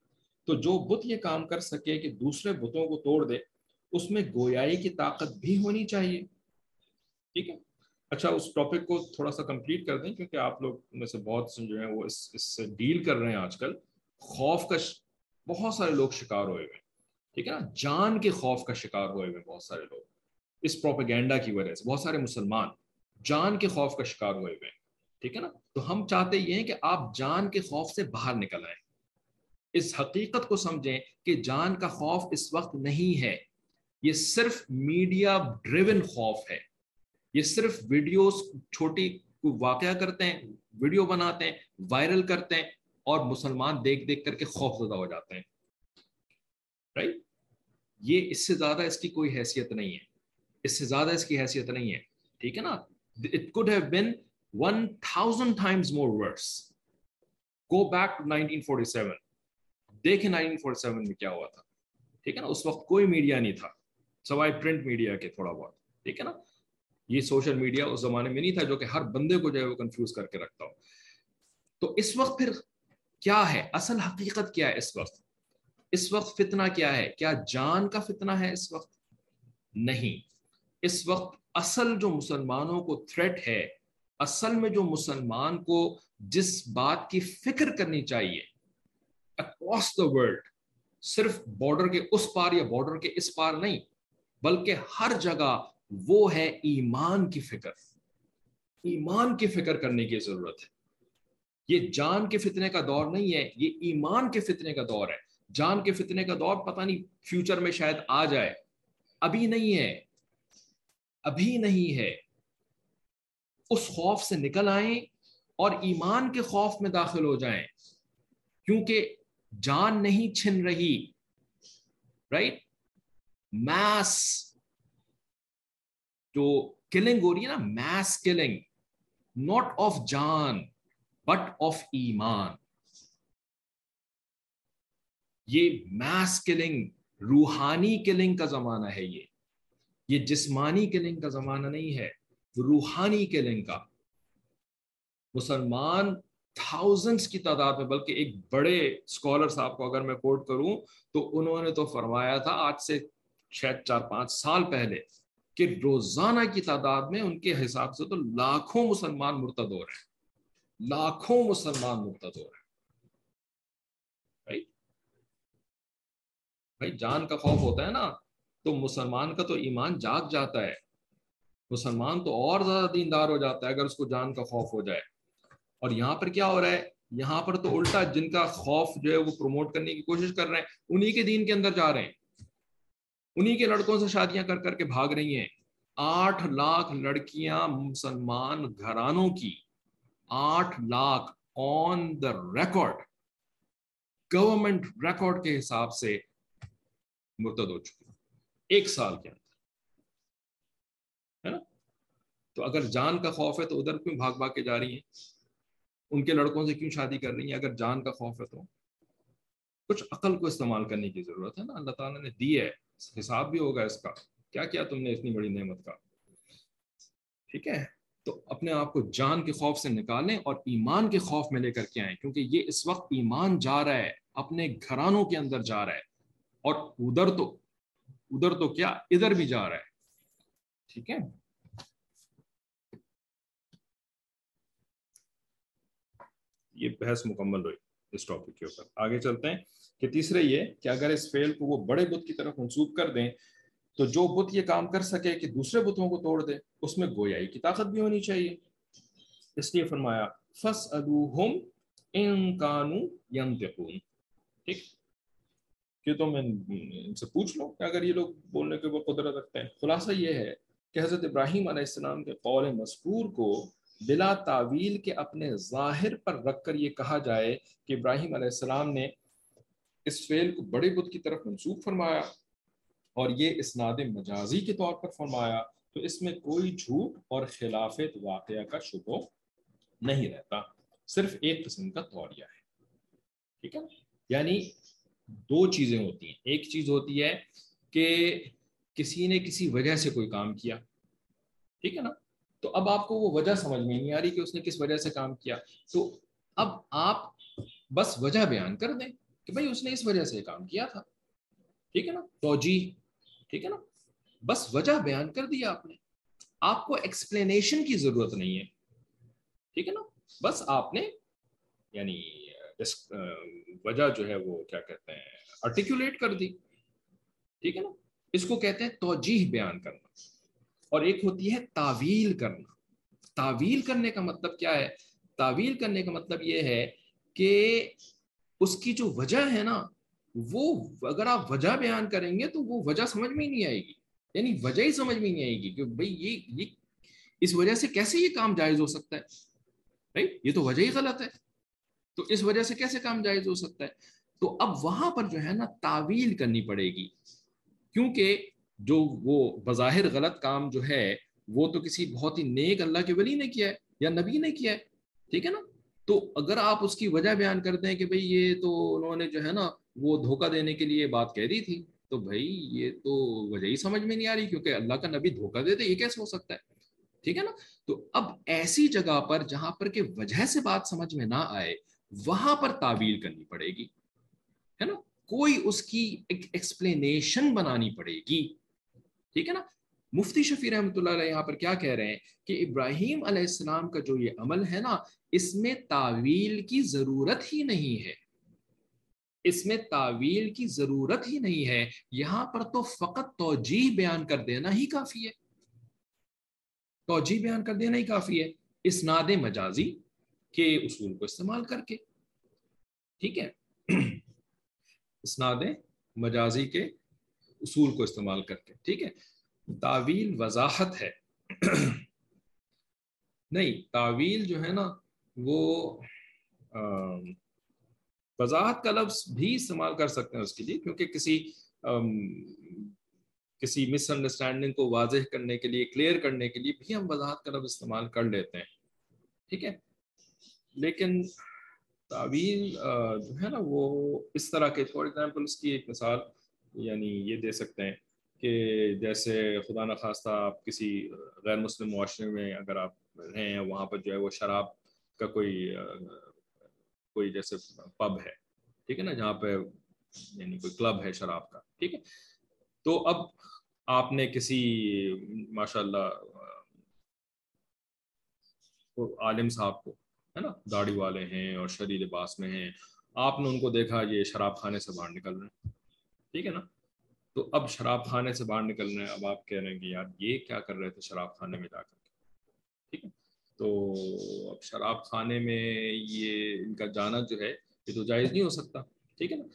تو جو بت یہ کام کر سکے کہ دوسرے بتوں کو توڑ دے اس میں گویائی کی طاقت بھی ہونی چاہیے. ٹھیک ہے. اچھا اس ٹاپک کو تھوڑا سا کمپلیٹ کر دیں کیونکہ آپ لوگ میں سے بہت سے جو ہیں وہ اس سے ڈیل کر رہے ہیں آج کل. خوف کا بہت سارے لوگ شکار ہوئے ہوئے. ٹھیک ہے نا. جان کے خوف کا شکار ہوئے ہوئے بہت سارے لوگ اس پروپیگینڈا کی وجہ سے. بہت سارے مسلمان جان کے خوف کا شکار ہوئے ہوئے. ٹھیک ہے نا. تو ہم چاہتے یہ ہیں کہ آپ جان کے خوف سے باہر نکل آئیں. اس حقیقت کو سمجھیں کہ جان کا خوف اس وقت نہیں ہے. یہ صرف میڈیا ڈریون خوف ہے. یہ صرف ویڈیوز چھوٹی واقعہ کرتے ہیں, ویڈیو بناتے ہیں, وائرل کرتے ہیں اور مسلمان دیکھ دیکھ کر کے خوف زدہ ہو جاتے ہیں. رائٹ. یہ اس سے زیادہ اس کی کوئی حیثیت نہیں ہے. اس سے زیادہ اس کی حیثیت نہیں ہے. ٹھیک ہے نا. It could have been 1000 times more worse. Go back to 1947. دیکھیں 1947 میں کیا ہوا تھا. ٹھیک ہے نا. اس وقت کوئی میڈیا نہیں تھا سوائے پرنٹ میڈیا کے تھوڑا بہت. ٹھیک ہے نا. یہ سوشل میڈیا اس زمانے میں نہیں تھا جو کہ ہر بندے کو جو ہے وہ کنفیوز کر کے رکھتا ہو. تو اس وقت پھر کیا ہے اصل حقیقت کیا ہے اس وقت؟ اس وقت فتنہ کیا ہے؟ کیا جان کا فتنہ ہے اس وقت؟ نہیں. اس وقت اصل جو مسلمانوں کو تھریٹ ہے, اصل میں جو مسلمان کو جس بات کی فکر کرنی چاہیے اکراس دا ورلڈ, صرف بارڈر کے اس پار یا بارڈر کے اس پار نہیں بلکہ ہر جگہ, وہ ہے ایمان کی فکر. ایمان کی فکر کرنے کی ضرورت ہے. یہ جان کے فتنے کا دور نہیں ہے, یہ ایمان کے فتنے کا دور ہے. جان کے فتنے کا دور پتہ نہیں فیوچر میں شاید آ جائے, ابھی نہیں ہے, ابھی نہیں ہے. اس خوف سے نکل آئیں اور ایمان کے خوف میں داخل ہو جائیں کیونکہ جان نہیں چھن رہی. رائٹ. میس جو کلنگ ہو رہی ہے نا, میس کلنگ, ناٹ آف جان بٹ آف ایمان. یہ میس کلنگ, روحانی کلنگ کا زمانہ ہے. یہ جسمانی کلنگ کا زمانہ نہیں ہے, روحانی کلنگ کا. مسلمان تھاؤزنڈز کی تعداد میں, بلکہ ایک بڑے اسکالر صاحب کو اگر میں کوٹ کروں تو انہوں نے تو فرمایا تھا آج سے شاید 4-5 سال پہلے کہ روزانہ کی تعداد میں ان کے حساب سے تو لاکھوں مسلمان مرتد ہو رہے ہیں, لاکھوں مسلمان مرتد ہو رہے ہیں. بھائی جان کا خوف ہوتا ہے نا تو مسلمان کا تو ایمان جاگ جاتا ہے. مسلمان تو اور زیادہ دیندار ہو جاتا ہے اگر اس کو جان کا خوف ہو جائے. اور یہاں پر کیا ہو رہا ہے, یہاں پر تو الٹا جن کا خوف جو ہے وہ پروموٹ کرنے کی کوشش کر رہے ہیں انہی کے دین کے اندر جا رہے ہیں, انہی کے لڑکوں سے شادیاں کر کر کے بھاگ رہی ہیں. 8 لاکھ لڑکیاں مسلمان گھرانوں کی, 8 lakh on the record, government record کے حساب سے مرتد ہو چکی ایک سال کے اندر, ہے نا. تو اگر جان کا خوف ہے تو ادھر کیوں بھاگ بھاگ کے جا رہی ہیں, ان کے لڑکوں سے کیوں شادی کر رہی ہیں؟ اگر جان کا خوف ہے تو کچھ عقل کو استعمال کرنے کی ضرورت ہے نا. اللہ تعالیٰ نے دی ہے, حساب بھی ہوگا اس کا, کیا کیا تم نے اتنی بڑی نعمت کا. ٹھیک ہے. تو اپنے آپ کو جان کے خوف سے نکالیں اور ایمان کے خوف میں لے کر کے آئیں کیونکہ یہ اس وقت ایمان جا رہا ہے, اپنے گھرانوں کے اندر جا رہا ہے, اور ادھر تو کیا ادھر بھی جا رہا ہے. ٹھیک ہے. یہ بحث مکمل ہوئی اس ٹاپک کے اوپر. آگے چلتے ہیں کہ تیسرے یہ کہ اگر اس فعل کو وہ بڑے بت کی طرف منسوب کر دیں تو جو بت یہ کام کر سکے کہ دوسرے بتوں کو توڑ دے اس میں گویائی کی طاقت بھی ہونی چاہیے. اس لیے فرمایا فَاسْأَلُوهُمْ إِن كَانُوا يَنْطِقُونَ. ٹھیک کہ تم ان سے پوچھ لو کہ اگر یہ لوگ بولنے کے وہ قدرت رکھتے ہیں. خلاصہ یہ ہے کہ حضرت ابراہیم علیہ السلام کے قول مذکور کو بلا تعویل کے اپنے ظاہر پر رکھ کر یہ کہا جائے کہ ابراہیم علیہ السلام نے اس فعل کو بڑے بت کی طرف منسوب فرمایا اور یہ اسناد مجازی کے طور پر فرمایا تو اس میں کوئی جھوٹ اور خلافت واقعہ کا شبہ نہیں رہتا, صرف ایک قسم کا توریہ ہے. ٹھیک ہے. یعنی 2 چیزیں ہوتی ہیں. ایک چیز ہوتی ہے کہ کسی نے کسی وجہ سے کوئی کام کیا, ٹھیک ہے نا, تو اب آپ کو وہ وجہ سمجھ میں نہیں آ رہی کہ اس نے کس وجہ سے کام کیا, تو اب آپ بس وجہ بیان کر دیں کہ بھائی اس نے اس وجہ سے کام کیا تھا، ٹھیک ہے نا، توجیہ، ٹھیک ہے نا، بس وجہ بیان کر دیا آپ نے، آپ کو ایکسپلینیشن کی ضرورت نہیں ہے، ٹھیک ہے نا، بس آپ نے یعنی وجہ جو ہے وہ کیا کہتے ہیں آرٹیکولیٹ کر دی، ٹھیک ہے نا، اس کو کہتے ہیں توجیہ بیان کرنا۔ اور ایک ہوتی ہے تعویل کرنا۔ تعویل کرنے کا مطلب کیا ہے؟ تعویل کرنے کا مطلب یہ ہے کہ اس کی جو وجہ ہے نا، وہ اگر آپ وجہ بیان کریں گے تو وہ وجہ سمجھ میں ہی نہیں آئے گی، یعنی وجہ ہی سمجھ میں نہیں آئے گی کہ بھئی یہ اس وجہ سے کیسے یہ کام جائز ہو سکتا ہے، بھائی یہ تو وجہ ہی غلط ہے، تو اس وجہ سے کیسے کام جائز ہو سکتا ہے؟ تو اب وہاں پر جو ہے نا تعویل کرنی پڑے گی، کیونکہ جو وہ بظاہر غلط کام جو ہے وہ تو کسی بہت ہی نیک اللہ کے ولی نے کیا ہے یا نبی نے کیا ہے، ٹھیک ہے نا، تو اگر آپ اس کی وجہ بیان کرتے ہیں کہ بھئی یہ تو انہوں نے جو ہے نا وہ دھوکہ دینے کے لیے بات کہہ دی تھی، تو بھئی یہ تو وجہ ہی سمجھ میں نہیں آ رہی، کیونکہ اللہ کا نبی دھوکہ دیتے یہ کیسے ہو سکتا ہے، ٹھیک ہے نا۔ تو اب ایسی جگہ پر جہاں پر کہ وجہ سے بات سمجھ میں نہ آئے وہاں پر تعویل کرنی پڑے گی، ہے نا، کوئی اس کی ایک ایکسپلینیشن بنانی پڑے گی، ٹھیک ہے نا۔ مفتی شفیع رحمۃ اللہ علیہ یہاں پر کیا کہہ رہے ہیں کہ ابراہیم علیہ السلام کا جو یہ عمل ہے نا اس میں تعویل کی ضرورت ہی نہیں ہے، اس میں تعویل کی ضرورت ہی نہیں ہے، یہاں پر تو فقط توجیہ بیان کر دینا ہی کافی ہے، توجیہ بیان کر دینا ہی کافی ہے، اسناد مجازی کے اصول کو استعمال کر کے، ٹھیک ہے، اسناد مجازی کے اصول کو استعمال کر کے، ٹھیک ہے۔ تعویل وضاحت ہے نہیں، تعویل جو ہے نا وہ وضاحت کا لفظ بھی استعمال کر سکتے ہیں اس کے لیے، کیونکہ کسی مس انڈرسٹینڈنگ کو واضح کرنے کے لیے، کلیئر کرنے کے لیے بھی ہم وضاحت کا لفظ استعمال کر لیتے ہیں، ٹھیک ہے، لیکن تعویل جو ہے نا وہ اس طرح کے، فار ایگزامپل اس کی ایک مثال یعنی یہ دے سکتے ہیں کہ جیسے خدا نخواستہ آپ کسی غیر مسلم معاشرے میں اگر آپ ہیں، وہاں پر جو ہے وہ شراب کا کوئی جیسے پب ہے، ٹھیک ہے نا، جہاں پہ یعنی کوئی کلب ہے شراب کا، ٹھیک ہے، تو اب آپ نے کسی ماشاء اللہ عالم صاحب کو، ہے نا، داڑھی والے ہیں اور شرعی لباس میں ہیں، آپ نے ان کو دیکھا یہ شراب خانے سے باہر نکل رہے ہیں، ٹھیک ہے نا، تو اب شراب خانے سے باہر نکل رہے ہیں، اب آپ کہہ رہے ہیں کہ یار یہ کیا کر رہے تھے شراب خانے میں جا کر کے، ٹھیک ہے، تو اب شراب خانے میں یہ ان کا جانا جو ہے یہ تو جائز نہیں ہو سکتا، ٹھیک ہے نا،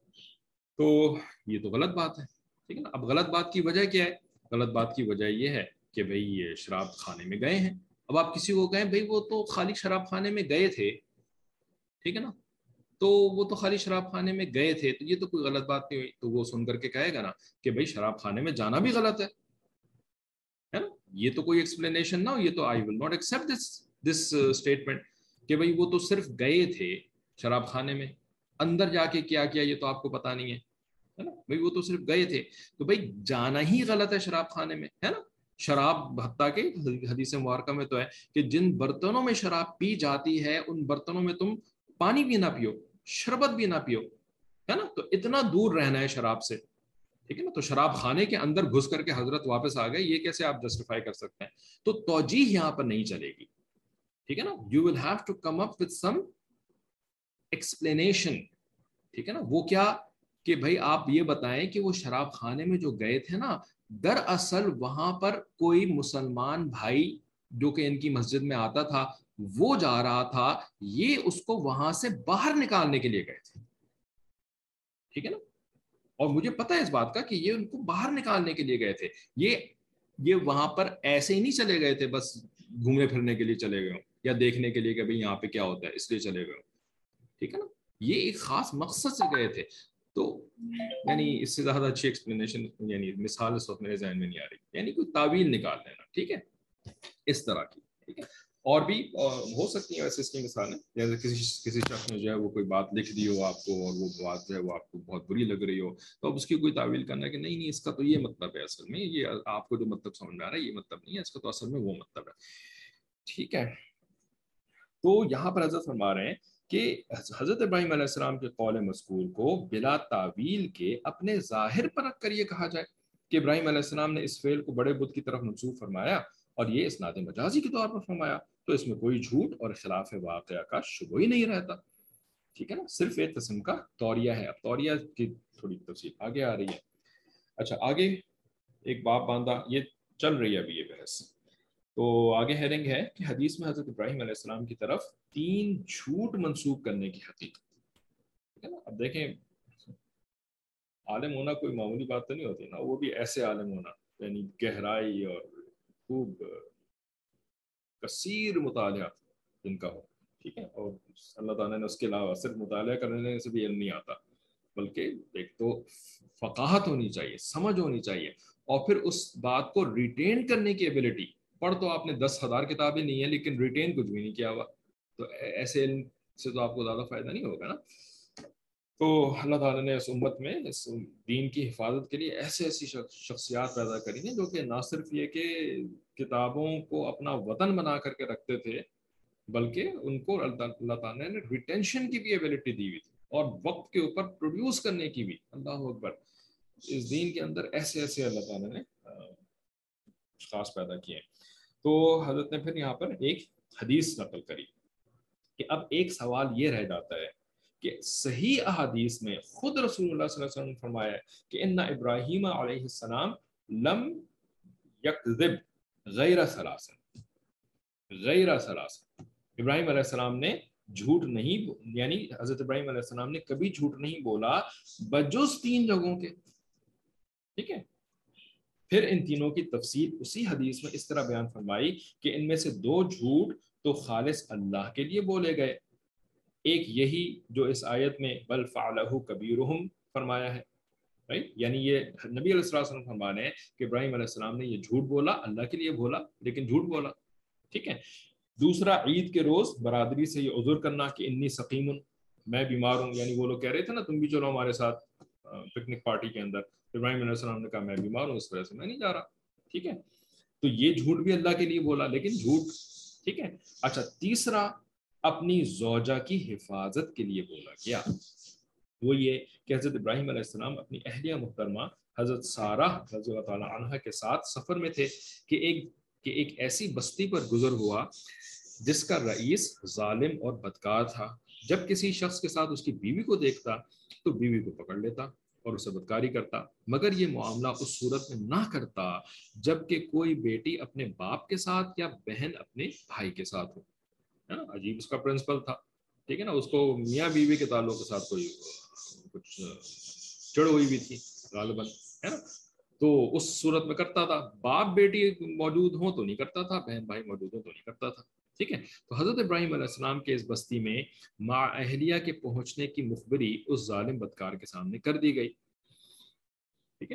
تو یہ تو غلط بات ہے، ٹھیک ہے نا۔ اب غلط بات کی وجہ کیا ہے؟ غلط بات کی وجہ یہ ہے کہ بھئی یہ شراب خانے میں گئے ہیں، اب آپ کسی کو کہیں بھئی وہ تو خالی شراب خانے میں گئے تھے، ٹھیک ہے نا، تو وہ تو خالی شراب خانے میں گئے تھے، تو یہ تو کوئی غلط بات نہیں ہوئی، تو وہ سن کر کے کہے گا نا کہ بھئی شراب خانے میں جانا بھی غلط ہے نا، یہ تو کوئی ایکسپلینیشن نہ ہو، یہ تو I will not accept this statement کہ بھئی وہ تو صرف گئے تھے شراب خانے میں، اندر جا کے کیا کیا یہ تو آپ کو پتا نہیں ہے نا، بھئی وہ تو صرف گئے تھے، تو بھئی جانا ہی غلط ہے شراب خانے میں، ہے نا۔ شراب حتیٰ کہ حدیث مبارکہ میں تو ہے کہ جن برتنوں میں شراب پی جاتی ہے ان برتنوں میں تم پانی بھی نہ پیو، شربت بھی نہ پیو، ہے نا، تو اتنا دور رہنا ہے شراب سے، ٹھیک ہے نا، تو شراب خانے کے اندر گھس کر کے حضرت واپس آ گئے، یہ کیسے آپ جسٹیفائی کر سکتے ہیں؟ تو توجیہ یہاں پر نہیں چلے گی، ٹھیک ہے نا، you will have to come up with some explanation, ٹھیک ہے نا، وہ کیا کہ بھائی آپ یہ بتائیں کہ وہ شراب خانے میں جو گئے تھے نا دراصل وہاں پر کوئی مسلمان بھائی جو کہ ان کی مسجد میں آتا تھا وہ جا رہا تھا، یہ اس کو وہاں سے باہر نکالنے کے لیے گئے تھے، ٹھیک ہے نا، اور مجھے پتا ہے اس بات کا کہ یہ ان کو باہر نکالنے کے لیے گئے تھے، یہ وہاں پر ایسے ہی نہیں چلے گئے تھے بس گھومنے پھرنے کے لیے چلے گئے ہوں یا دیکھنے کے لیے کہ بھئی یہاں پہ کیا ہوتا ہے اس لیے چلے گئے ہوں، ٹھیک ہے نا، یہ ایک خاص مقصد سے گئے تھے، تو یعنی اس سے زیادہ اچھی ایکسپلینیشن یعنی مثال اس وقت میرے ذہن میں نہیں آ رہی، یعنی کوئی تعویل نکال لینا، ٹھیک ہے، اس طرح کی، ٹھیک ہے، اور بھی ہو سکتی ہیں ویسے اس کی مثالیں، جیسے کسی شخص نے جو ہے وہ کوئی بات لکھ دی ہو آپ کو اور وہ بات جو ہے وہ آپ کو بہت بری لگ رہی ہو، تو اب اس کی کوئی تعویل کرنا ہے کہ نہیں اس کا تو یہ مطلب ہے، اصل میں یہ آپ کو جو مطلب سمجھ میں آ رہا ہے یہ مطلب نہیں ہے، اس کا تو اصل میں وہ مطلب ہے، ٹھیک ہے۔ تو یہاں پر حضرت فرما رہے ہیں کہ حضرت ابراہیم علیہ السلام کے قول مذکور کو بلا تعویل کے اپنے ظاہر پر رکھ کر یہ کہا جائے کہ ابراہیم علیہ السلام نے اس فعل کو بڑے بت کی طرف منسوب فرمایا اور یہ اسناد مجازی کے طور پر فرمایا، تو اس میں کوئی جھوٹ اور خلاف واقعہ کا شبہ ہی نہیں رہتا. ٹھیک ہے نا، صرف ایک قسم کا توریہ ہے. اب توریہ کی تھوڑی تفصیل آگے آ رہی ہے. اچھا، آگے ایک باب باندھا، یہ چل رہی ہے ابھی یہ بحث. تو آگے ہیڈنگ ہے کہ حدیث میں حضرت ابراہیم علیہ السلام کی طرف 3 جھوٹ منسوب کرنے کی حقیقت. اب دیکھیں، عالم ہونا کوئی معمولی بات تو نہیں ہوتی نا، وہ بھی ایسے عالم ہونا یعنی گہرائی اور خوب کثیر مطالعہ جن کا ہو. ٹھیک ہے، اور اللہ تعالیٰ نے اس کے علاوہ صرف مطالعہ کرنے سے بھی علم نہیں آتا، بلکہ ایک تو فقاہت ہونی چاہیے، سمجھ ہونی چاہیے، اور پھر اس بات کو ریٹین کرنے کی ایبلٹی. پڑھ تو آپ نے 10,000 کتابیں نہیں ہیں لیکن ریٹین کچھ بھی نہیں کیا ہوا، تو ایسے علم سے تو آپ کو زیادہ فائدہ نہیں ہوگا نا. تو اللہ تعالیٰ نے اس امت میں اس دین کی حفاظت کے لیے ایسی شخصیات پیدا کری ہیں جو کہ نہ صرف یہ کہ کتابوں کو اپنا وطن بنا کر کے رکھتے تھے، بلکہ ان کو اللہ تعالیٰ نے ریٹینشن کی بھی ایبلٹی دی ہوئی تھی اور وقت کے اوپر پروڈیوس کرنے کی بھی. اللہ اکبر، اس دین کے اندر ایسے اللہ تعالیٰ نے اشخاص پیدا کیے ہیں. تو حضرت نے پھر یہاں پر ایک حدیث نقل کری کہ اب ایک سوال یہ رہ جاتا ہے کہ صحیح احادیث میں خود رسول اللہ صلی اللہ علیہ وسلم نے فرمایا ہے کہ ان ابراہیم علیہ السلام لم یکذب غیر ثلاث، ابراہیم علیہ السلام نے جھوٹ نہیں، یعنی حضرت ابراہیم علیہ السلام نے کبھی جھوٹ نہیں بولا بجز 3 جگہوں کے. ٹھیک ہے، پھر ان تینوں کی تفصیل اسی حدیث میں اس طرح بیان فرمائی کہ ان میں سے 2 جھوٹ تو خالص اللہ کے لیے بولے گئے. ایک یہی جو اس آیت میں بل فعلہ کبیرہم فرمایا ہے، یعنی یہ نبی علیہ السلام فرمانے ہیں کہ ابراہیم علیہ السلام نے یہ جھوٹ بولا، اللہ کے لیے بولا لیکن جھوٹ بولا. ٹھیک ہے. دوسرا، عید کے روز برادری سے یہ عذر کرنا کہ انی سقیم، میں بیمار ہوں، یعنی وہ لوگ کہہ رہے تھے نا تم بھی چلو ہمارے ساتھ پکنک پارٹی کے اندر، ابراہیم علیہ السلام نے کہا میں بیمار ہوں، اس وجہ سے میں نہیں جا رہا. ٹھیک ہے، تو یہ جھوٹ بھی اللہ کے لیے بولا لیکن جھوٹ. ٹھیک ہے. اچھا، تیسرا اپنی زوجہ کی حفاظت کے لیے بولا گیا، وہ یہ کہ حضرت ابراہیم علیہ السلام اپنی اہلیہ محترمہ حضرت سارہ رضی اللہ تعالیٰ عنہ کے ساتھ سفر میں تھے کہ ایک ایسی بستی پر گزر ہوا جس کا رئیس ظالم اور بدکار تھا. جب کسی شخص کے ساتھ اس کی بیوی کو دیکھتا تو بیوی کو پکڑ لیتا اور اسے بدکاری کرتا، مگر یہ معاملہ اس صورت میں نہ کرتا جبکہ کوئی بیٹی اپنے باپ کے ساتھ یا بہن اپنے بھائی کے ساتھ ہو. عجیب اس کا پرنسپل تھا. ٹھیک ہے نا، اس کو میاں بیوی کے تعلق کے ساتھ کوئی کچھ چڑ ہوئی بھی تھی غالباً، ہے نا، تو اس صورت میں کرتا تھا. باپ بیٹی موجود ہوں تو نہیں کرتا تھا، بہن بھائی موجود ہوں تو نہیں کرتا تھا. ٹھیک ہے. تو حضرت ابراہیم علیہ السلام کے اس بستی میں ماں اہلیہ کے پہنچنے کی مخبری اس ظالم بدکار کے سامنے کر دی گئی. ٹھیک ہے،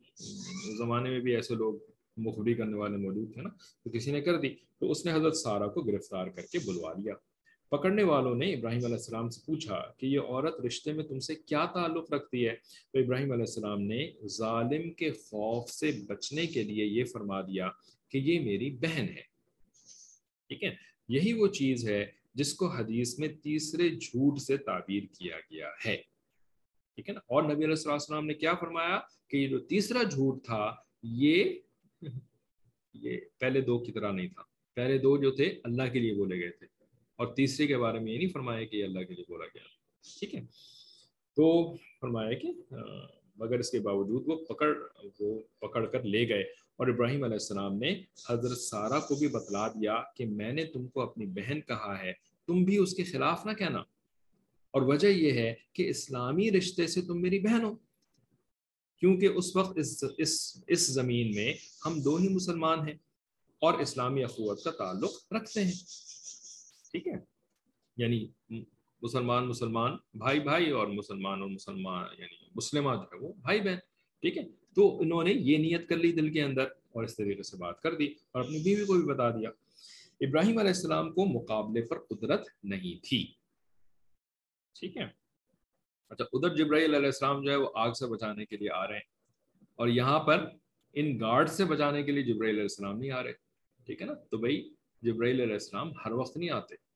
اس زمانے میں بھی ایسے لوگ مخبری کرنے والے موجود تھے نا، تو کسی نے کر دی. تو اس نے حضرت سارہ کو گرفتار کر کے بلوا لیا. پکڑنے والوں نے ابراہیم علیہ السلام سے پوچھا کہ یہ عورت رشتے میں تم سے کیا تعلق رکھتی ہے؟ تو ابراہیم علیہ السلام نے ظالم کے خوف سے بچنے کے لیے یہ فرما دیا کہ یہ میری بہن ہے. ٹھیک ہے، یہی وہ چیز ہے جس کو حدیث میں تیسرے جھوٹ سے تعبیر کیا گیا ہے. ٹھیک ہے نا، اور نبی علیہ السلام نے کیا فرمایا کہ یہ جو تیسرا جھوٹ تھا یہ پہلے 2 کی طرح نہیں تھا. پہلے 2 جو تھے اللہ کے لیے بولے گئے تھے، اور تیسرے کے بارے میں یہ نہیں فرمایا کہ یہ اللہ کے لیے بولا گیا. ٹھیک ہے، تو فرمایا کہ مگر اس کے باوجود وہ پکڑ کر لے گئے، اور ابراہیم علیہ السلام نے حضرت سارہ کو بھی بتلا دیا کہ میں نے تم کو اپنی بہن کہا ہے، تم بھی اس کے خلاف نہ کہنا، اور وجہ یہ ہے کہ اسلامی رشتے سے تم میری بہن ہو، کیونکہ اس وقت اس زمین میں ہم 2 ہی مسلمان ہیں اور اسلامی اخوت کا تعلق رکھتے ہیں. ٹھیک ہے، یعنی مسلمان بھائی اور مسلمان یعنی مسلمہ جو ہے وہ بھائی بہن. ٹھیک ہے، تو انہوں نے یہ نیت کر لی دل کے اندر اور اس طریقے سے بات کر دی اور اپنی بیوی کو بھی بتا دیا. ابراہیم علیہ السلام کو مقابلے پر قدرت نہیں تھی. ٹھیک ہے. اچھا، ادھر جبرائیل علیہ السلام جو ہے وہ آگ سے بچانے کے لیے آ رہے ہیں، اور یہاں پر ان گارڈ سے بچانے کے لیے جبرائیل علیہ السلام نہیں آ رہے. ٹھیک ہے نا، تو بھائی جبرائیل علیہ السلام ہر وقت نہیں آتے.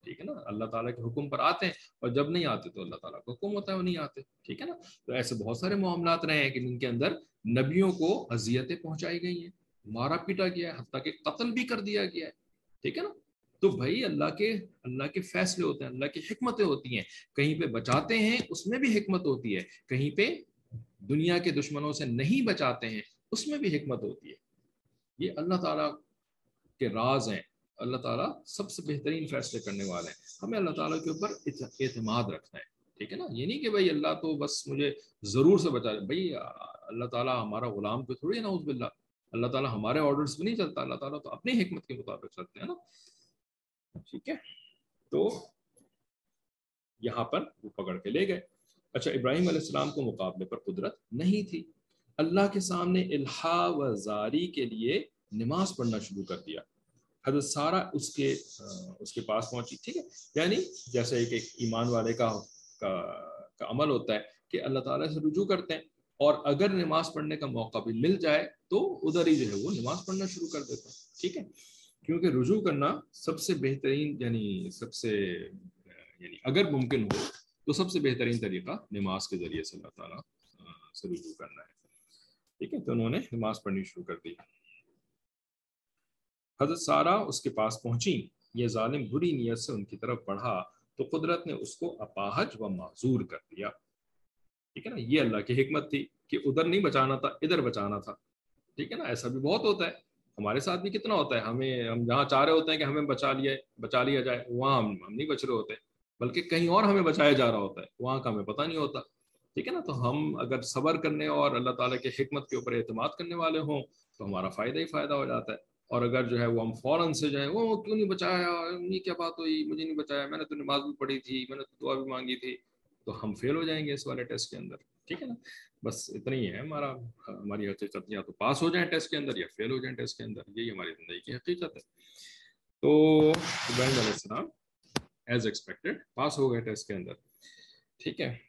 ٹھیک ہے نا. اللہ تعالیٰ کے حکم پر آتے ہیں اور جب نہیں آتے تو اللہ تعالیٰ کا حکم ہوتا ہے وہ نہیں آتے. ٹھیک ہے نا. تو ایسے بہت سارے معاملات رہے ہیں کہ جن کے اندر نبیوں کو اذیتیں پہنچائی گئی ہیں, مارا پیٹا گیا ہے, حتیٰ کہ قتل بھی کر دیا گیا ہے. ٹھیک ہے نا. تو بھائی اللہ کے فیصلے ہوتے ہیں, اللہ کی حکمتیں ہوتی ہیں. کہیں پہ بچاتے ہیں اس میں بھی حکمت ہوتی ہے, کہیں پہ دنیا کے دشمنوں سے نہیں بچاتے ہیں اس میں بھی حکمت ہوتی ہے. یہ اللہ تعالیٰ کے راز ہیں. اللہ تعالیٰ سب سے بہترین فیصلے کرنے والے ہیں. ہمیں اللہ تعالیٰ کے اوپر اعتماد رکھنا ہے. ٹھیک ہے نا. یہ نہیں کہ بھائی اللہ تو بس مجھے ضرور سے بچا. بھائی اللہ تعالیٰ ہمارا غلام تو تھوڑی ہے نعوذ باللہ. اللہ تعالیٰ ہمارے آرڈرز بھی نہیں چلتا, اللہ تعالیٰ تو اپنی حکمت کے مطابق چلتے ہیں نا. ٹھیک ہے. تو یہاں پر وہ پکڑ کے لے گئے. اچھا, ابراہیم علیہ السلام کو مقابلے پر قدرت نہیں تھی. اللہ کے سامنے الہا و زاری کے لیے نماز پڑھنا شروع کر دیا. حضرت سارہ اس کے پاس پہنچی. ٹھیک ہے. یعنی جیسے ایک ایمان والے کا عمل ہوتا ہے کہ اللہ تعالیٰ سے رجوع کرتے ہیں, اور اگر نماز پڑھنے کا موقع بھی مل جائے تو ادھر ہی جو ہے وہ نماز پڑھنا شروع کر دیتا ہے. ٹھیک ہے. کیونکہ رجوع کرنا سب سے بہترین یعنی اگر ممکن ہو تو سب سے بہترین طریقہ نماز کے ذریعے سے اللہ تعالیٰ سے رجوع کرنا ہے. ٹھیک ہے. تو انہوں نے نماز پڑھنی شروع کر دی. حضرت سارہ اس کے پاس پہنچی. یہ ظالم بری نیت سے ان کی طرف بڑھا تو قدرت نے اس کو اپاہج و معذور کر دیا. ٹھیک ہے نا. یہ اللہ کی حکمت تھی کہ ادھر نہیں بچانا تھا, ادھر بچانا تھا. ٹھیک ہے نا. ایسا بھی بہت ہوتا ہے, ہمارے ساتھ بھی کتنا ہوتا ہے. ہم جہاں چاہ رہے ہوتے ہیں کہ ہمیں بچا لیا جائے, وہاں ہم نہیں بچ رہے ہوتے, بلکہ کہیں اور ہمیں بچایا جا رہا ہوتا ہے, وہاں کا ہمیں پتہ نہیں ہوتا. ٹھیک ہے نا. تو ہم اگر صبر کرنے اور اللہ تعالیٰ کے حکمت کے اوپر اعتماد کرنے والے ہوں تو ہمارا فائدہ ہی فائدہ ہو جاتا ہے. اور اگر جو ہے وہ ہم فوراً سے جو ہے وہ کیوں نہیں بچایا, یہ کیا بات ہوئی, مجھے نہیں بچایا, میں نے تو نماز بھی پڑھی تھی, میں نے تو دعا بھی مانگی تھی, تو ہم فیل ہو جائیں گے اس والے ٹیسٹ کے اندر. ٹھیک ہے نا. بس اتنا ہی ہے ہماری حقیقت, یا تو پاس ہو جائیں ٹیسٹ کے اندر یا فیل ہو جائیں ٹیسٹ کے اندر. یہی ہماری زندگی کی حقیقت ہے. تو ابراہیم علیہ السلام ایز ایکسپیکٹڈ پاس ہو گئے ٹیسٹ کے اندر. ٹھیک ہے.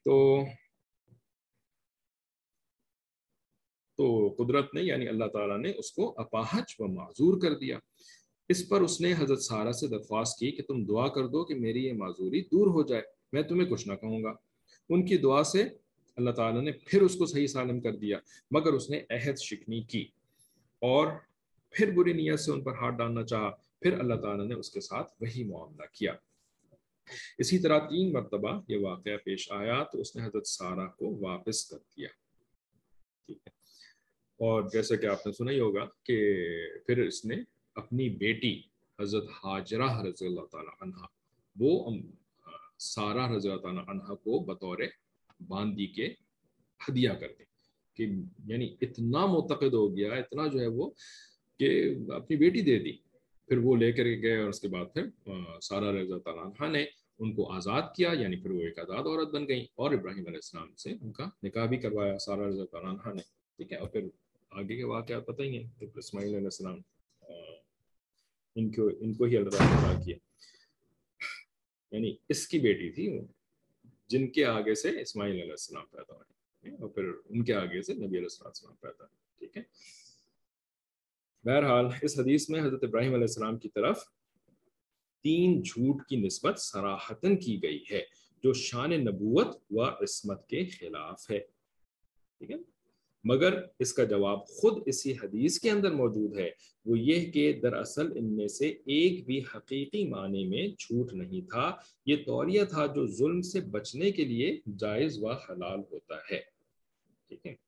تو قدرت نے یعنی اللہ تعالیٰ نے اس کو اپاہج و معذور کر دیا. اس پر اس نے حضرت سارہ سے درخواست کی کہ تم دعا کر دو کہ میری یہ معذوری دور ہو جائے, میں تمہیں کچھ نہ کہوں گا. ان کی دعا سے اللہ تعالیٰ نے پھر اس کو صحیح سالم کر دیا, مگر اس نے عہد شکنی کی اور پھر بری نیت سے ان پر ہاتھ ڈالنا چاہا. پھر اللہ تعالیٰ نے اس کے ساتھ وہی معاملہ کیا. اسی طرح 3 مرتبہ یہ واقعہ پیش آیا تو اس نے حضرت سارہ کو واپس کر دیا. ٹھیک ہے. اور جیسا کہ آپ نے سنا ہی ہوگا کہ پھر اس نے اپنی بیٹی حضرت ہاجرہ رضی اللہ تعالیٰ عنہ, وہ سارہ رضی اللہ تعالیٰ عنہ کو بطور باندی کے ہدیہ کر دی. کہ یعنی اتنا معتقد ہو گیا, اتنا جو ہے وہ کہ اپنی بیٹی دے دی. پھر وہ لے کر گئے اور اس کے بعد پھر سارہ رضی اللہ تعالیٰ عنہ نے ان کو آزاد کیا, یعنی پھر وہ ایک آزاد عورت بن گئی, اور ابراہیم علیہ السلام سے ان کا نکاح بھی کروایا سارہ رضی اللہ تعالیٰ عنہ نے. ٹھیک ہے. اور پھر آگے کے واقعات پتہ ہی ہیں. پھر اسماعیل علیہ السلام ان کو ہی اللہ تعالیٰ نے کیا, یعنی اس کی بیٹی تھی وہ, جن کے آگے سے اسماعیل علیہ السلام پیدا ہوئے, اور پھر ان کے آگے سے نبی علیہ السلام پیدا ہوئے. ٹھیک ہے. بہرحال اس حدیث میں حضرت ابراہیم علیہ السلام کی طرف 3 جھوٹ کی نسبت صراحتاً کی گئی ہے جو شان نبوت و عصمت کے خلاف ہے. ٹھیک ہے. مگر اس کا جواب خود اسی حدیث کے اندر موجود ہے, وہ یہ کہ دراصل ان میں سے ایک بھی حقیقی معنی میں جھوٹ نہیں تھا. یہ توریہ تھا جو ظلم سے بچنے کے لیے جائز و حلال ہوتا ہے. ٹھیک ہے.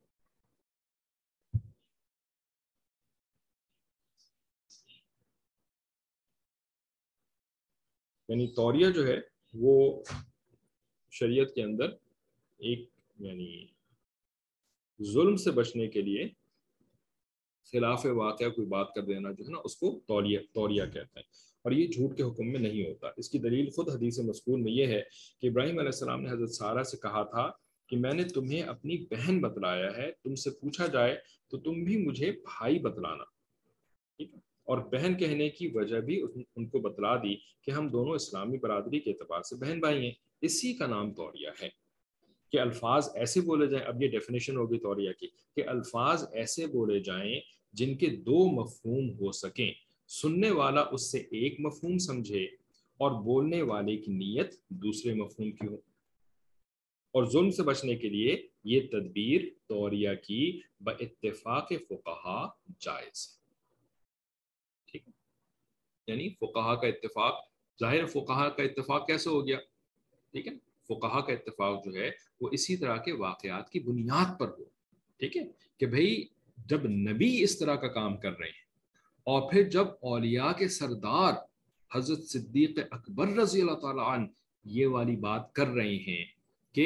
یعنی توریہ جو ہے وہ شریعت کے اندر ایک یعنی ظلم سے بچنے کے لیے خلاف واقعہ کوئی بات کر دینا جو ہے نا, اس کو توریہ کہتے ہیں, اور یہ جھوٹ کے حکم میں نہیں ہوتا. اس کی دلیل خود حدیث مذکور میں یہ ہے کہ ابراہیم علیہ السلام نے حضرت سارہ سے کہا تھا کہ میں نے تمہیں اپنی بہن بتلایا ہے, تم سے پوچھا جائے تو تم بھی مجھے بھائی بتلانا. ٹھیک ہے. اور بہن کہنے کی وجہ بھی ان کو بتلا دی کہ ہم دونوں اسلامی برادری کے اعتبار سے بہن بھائی ہیں. اسی کا نام توریہ ہے کہ الفاظ ایسے بولے جائیں. اب یہ ڈیفینیشن ہوگی توریہ کی کہ الفاظ ایسے بولے جائیں جن کے 2 مفہوم ہو سکیں, سننے والا اس سے ایک مفہوم سمجھے اور بولنے والے کی نیت دوسرے مفہوم کی ہو. اور ظلم سے بچنے کے لیے یہ تدبیر توریہ کی باتفاق فقہا جائز ہے. ٹھیک ہے، یعنی فقہا کا اتفاق، ظاہر فقہا کا اتفاق کیسے ہو گیا؟ ٹھیک ہے، فقہا کا اتفاق جو ہے وہ اسی طرح کے واقعات کی بنیاد پر ہو. ٹھیک ہے، کہ بھئی جب نبی اس طرح کا کام کر رہے ہیں اور پھر جب اولیاء کے سردار حضرت صدیق اکبر رضی اللہ تعالیٰ عنہ یہ والی بات کر رہے ہیں کہ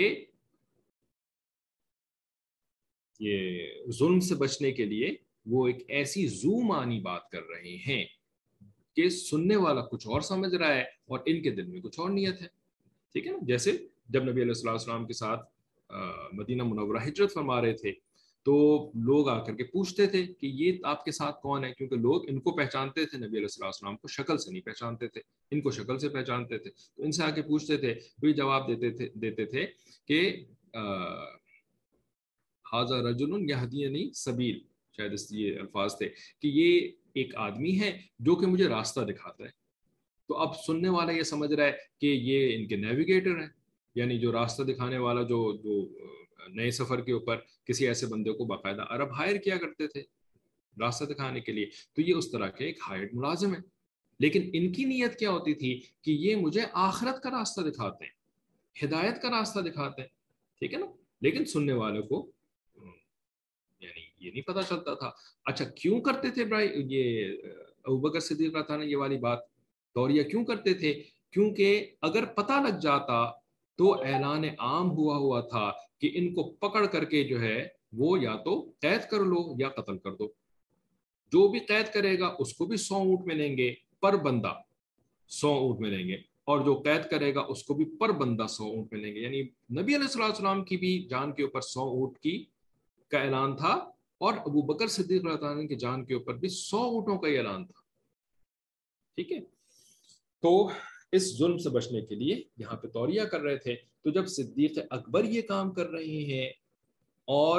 یہ ظلم سے بچنے کے لیے وہ ایک ایسی زو مانی بات کر رہے ہیں کہ سننے والا کچھ اور سمجھ رہا ہے اور ان کے دل میں کچھ اور نیت ہے. ٹھیک ہے نا، جیسے جب نبی علیہ السلام کے ساتھ مدینہ منورہ ہجرت فرما رہے تھے تو لوگ آ کر کے پوچھتے تھے کہ یہ آپ کے ساتھ کون ہے، کیونکہ لوگ ان کو پہچانتے تھے، نبی علیہ السلام کو شکل سے نہیں پہچانتے تھے، ان کو شکل سے پہچانتے تھے. تو ان سے آ کے پوچھتے تھے، وہی جواب دیتے تھے کہ ھذا رجل یہدینی سبیل، شاید یہ الفاظ تھے کہ یہ ایک آدمی ہے جو کہ مجھے راستہ دکھاتا ہے. تو اب سننے والا یہ سمجھ رہا ہے کہ یہ ان کے نیویگیٹر ہیں، یعنی جو راستہ دکھانے والا، جو نئے سفر کے اوپر کسی ایسے بندے کو باقاعدہ عرب ہائر کیا کرتے تھے راستہ دکھانے کے لیے، تو یہ اس طرح کے ایک ہائرڈ ملازم ہے. لیکن ان کی نیت کیا ہوتی تھی کہ یہ مجھے آخرت کا راستہ دکھاتے ہیں، ہدایت کا راستہ دکھاتے ہیں. ٹھیک ہے نا، لیکن سننے والوں کو یعنی یہ نہیں پتا چلتا تھا. اچھا کیوں کرتے تھے بھائی یہ ابوبکر صدیق رضی اللہ عنہ یہ والی بات توریہ کیوں کرتے تھے؟ کیونکہ اگر پتہ لگ جاتا تو اعلان عام ہوا تھا کہ ان کو پکڑ کر کے جو ہے وہ یا تو قید کر لو یا قتل کر دو. جو بھی قید کرے گا اس کو بھی 100 اونٹ ملیں گے پر بندہ، 100 اونٹ ملیں گے، اور جو قید کرے گا اس کو بھی پر بندہ 100 اونٹ ملیں گے. یعنی نبی علیہ السلام کی بھی جان کے اوپر 100 اونٹ کی کا اعلان تھا اور ابو بکر صدیق رضی اللہ عنہ کی جان کے اوپر بھی 100 اونٹوں کا اعلان تھا. ٹھیک ہے، تو اس ظلم سے بچنے کے لیے یہاں پہ توریہ کر رہے تھے. تو جب صدیق اکبر یہ کام کر رہے ہیں اور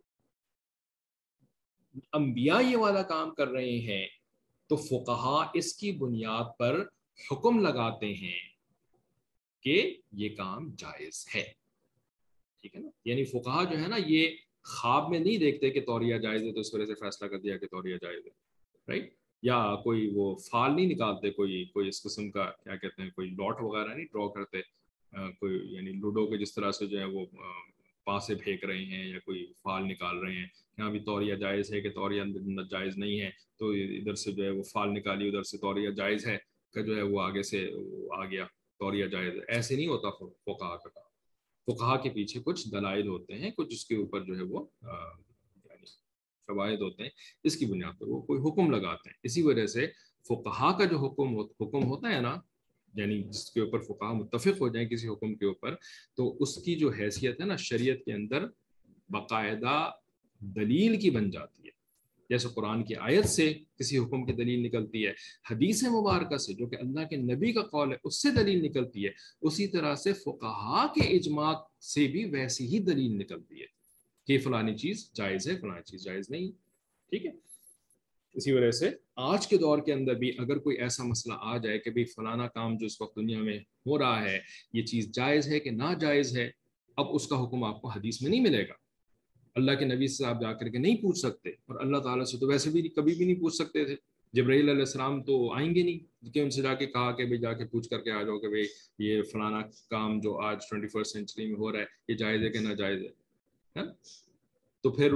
انبیاء یہ والا کام کر رہے ہیں تو فقہا اس کی بنیاد پر حکم لگاتے ہیں کہ یہ کام جائز ہے. ٹھیک ہے نا، یعنی فقہا جو ہے نا یہ خواب میں نہیں دیکھتے کہ توریہ جائز ہے تو اس وجہ سے فیصلہ کر دیا کہ توریہ جائز ہے، رائٹ؟ یا کوئی وہ فال نہیں نکالتے، کوئی اس قسم کا کیا کہتے ہیں، کوئی لاٹ وغیرہ نہیں ڈرا کرتے، کوئی یعنی لوڈو کے جس طرح سے جو ہے وہ پاسے پھینک رہے ہیں یا کوئی فال نکال رہے ہیں. یہاں بھی توریہ جائز ہے کہ توریہ جائز نہیں ہے، تو ادھر سے جو ہے وہ فال نکالی، ادھر سے توریہ جائز ہے کہ جو ہے وہ آگے سے آ گیا توریہ جائز ہے. ایسے نہیں ہوتا فقہا کا کام. فقہا کے پیچھے کچھ دلائل ہوتے ہیں، کچھ اس کے اوپر جو ہے وہ یعنی فوائد ہوتے ہیں، اس کی بنیاد پر وہ کوئی حکم لگاتے ہیں. اسی وجہ سے فقہا کا جو حکم ہوتا ہے نا، یعنی جس کے اوپر فقہا متفق ہو جائیں کسی حکم کے اوپر، تو اس کی جو حیثیت ہے نا شریعت کے اندر باقاعدہ دلیل کی بن جاتی ہے. جیسے قرآن کی آیت سے کسی حکم کی دلیل نکلتی ہے، حدیث مبارکہ سے جو کہ اللہ کے نبی کا قول ہے اس سے دلیل نکلتی ہے، اسی طرح سے فقہا کے اجماع سے بھی ویسی ہی دلیل نکلتی ہے کہ فلانی چیز جائز ہے، فلانی چیز جائز نہیں. ٹھیک ہے، اسی وجہ سے آج کے دور کے اندر بھی اگر کوئی ایسا مسئلہ آ جائے کہ بھئی فلانا کام جو اس وقت دنیا میں ہو رہا ہے یہ چیز جائز ہے کہ ناجائز ہے، اب اس کا حکم آپ کو حدیث میں نہیں ملے گا. اللہ کے نبی سے آپ جا کر کے نہیں پوچھ سکتے، اور اللہ تعالیٰ سے تو ویسے بھی کبھی بھی نہیں پوچھ سکتے تھے. جبرائیل علیہ السلام تو آئیں گے نہیں کہ ان سے جا کے کہا کہ بھئی جا کے پوچھ کر کے آ جاؤ کہ بھئی یہ فلانا کام جو آج 21 سینچری میں ہو رہا ہے یہ جائز ہے کہ ناجائز ہے. تو پھر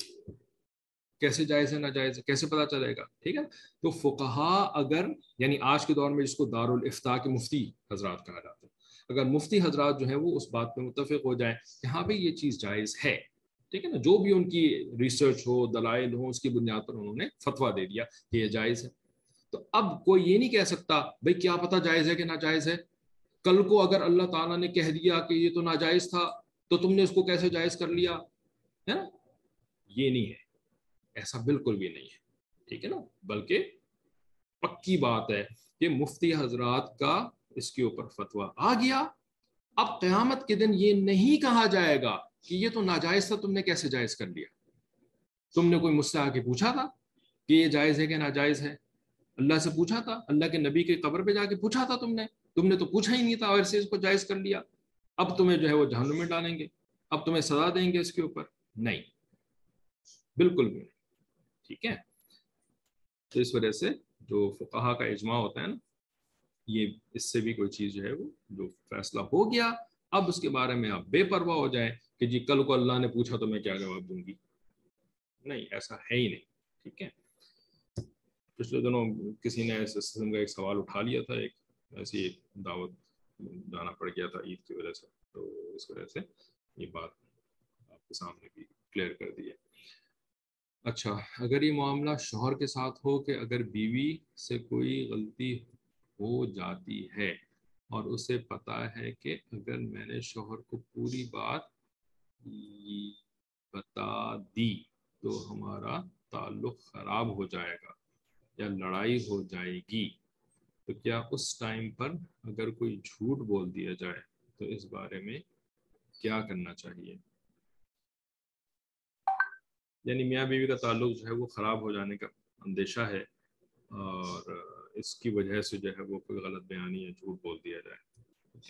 کیسے جائز ہے ناجائز ہے کیسے پتا چلے گا؟ ٹھیک ہے، تو فقہا اگر یعنی آج کے دور میں جس کو دارالافتاء کے مفتی حضرات کہا جاتا ہے، اگر مفتی حضرات جو ہیں وہ اس بات پہ متفق ہو جائیں کہ ہاں بھئی یہ چیز جائز ہے، ٹھیک ہے نا، جو بھی ان کی ریسرچ ہو، دلائل ہو، اس کی بنیاد پر انہوں نے فتویٰ دے دیا کہ یہ جائز ہے، تو اب کوئی یہ نہیں کہہ سکتا بھئی کیا پتہ جائز ہے کہ ناجائز ہے. کل کو اگر اللہ تعالیٰ نے کہہ دیا کہ یہ تو ناجائز تھا تو تم نے اس کو کیسے جائز کر لیا، ہے نا؟ یہ نہیں ہے، ایسا بالکل بھی نہیں ہے. ٹھیک ہے نا، بلکہ پکی بات ہے کہ مفتی حضرات کا اس کے اوپر فتویٰ آ گیا. اب قیامت کے دن یہ نہیں کہا جائے گا کہ یہ تو ناجائز تھا، تم نے کیسے جائز کر لیا. تم نے کوئی مجھ سے آ کے پوچھا تھا کہ یہ جائز ہے کہ ناجائز ہے؟ اللہ سے پوچھا تھا؟ اللہ کے نبی کے قبر پہ جا کے پوچھا تھا تم نے تم نے تو پوچھا ہی نہیں تھا اور سے اس کو جائز کر لیا، اب تمہیں جو ہے وہ جہنم میں ڈالیں گے، اب تمہیں سزا دیں گے اس کے اوپر؟ نہیں، بالکل بھی نہیں، ٹھیک ہے. تو اس وجہ سے جو فقہا کا اجماع ہوتا ہے نا، یہ اس سے بھی کوئی چیز جو ہے وہ جو فیصلہ ہو گیا، اب اس کے بارے میں آپ بے پرواہ ہو جائیں کہ جی کل کو اللہ نے پوچھا تو میں کیا جواب دوں گی. نہیں، ایسا ہے ہی نہیں، ٹھیک ہے. پچھلے دنوں کسی نے اس قسم کا ایک سوال اٹھا لیا تھا، ایک ایسی دعوت جانا پڑ گیا تھا عید کی وجہ سے، تو اس وجہ سے یہ بات آپ کے سامنے بھی کلیئر کر دی ہے. اچھا، اگر یہ معاملہ شوہر کے ساتھ ہو کہ اگر بیوی سے کوئی غلطی ہو جاتی ہے اور اسے پتا ہے کہ اگر میں نے شوہر کو پوری بات بتا دی تو ہمارا تعلق خراب ہو جائے گا یا لڑائی ہو جائے گی، تو کیا اس ٹائم پر اگر کوئی جھوٹ بول دیا جائے تو اس بارے میں کیا کرنا چاہیے؟ یعنی میاں بیوی کا تعلق جو ہے وہ خراب ہو جانے کا اندیشہ ہے اور اس کی وجہ سے جو ہے وہ کوئی غلط بیانی یا جھوٹ بول دیا جائے.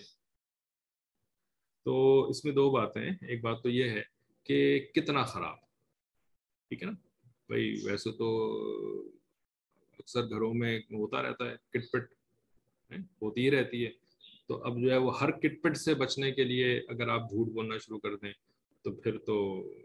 تو اس میں دو باتیں ہیں. ایک بات تو یہ ہے کہ کتنا خراب، ٹھیک ہے نا. بھائی ویسے تو اکثر گھروں میں ہوتا رہتا ہے کٹ پٹ، ہوتی ہی رہتی ہے. تو اب جو ہے وہ ہر کٹ پٹ سے بچنے کے لیے اگر آپ جھوٹ بولنا شروع کر دیں تو پھر تو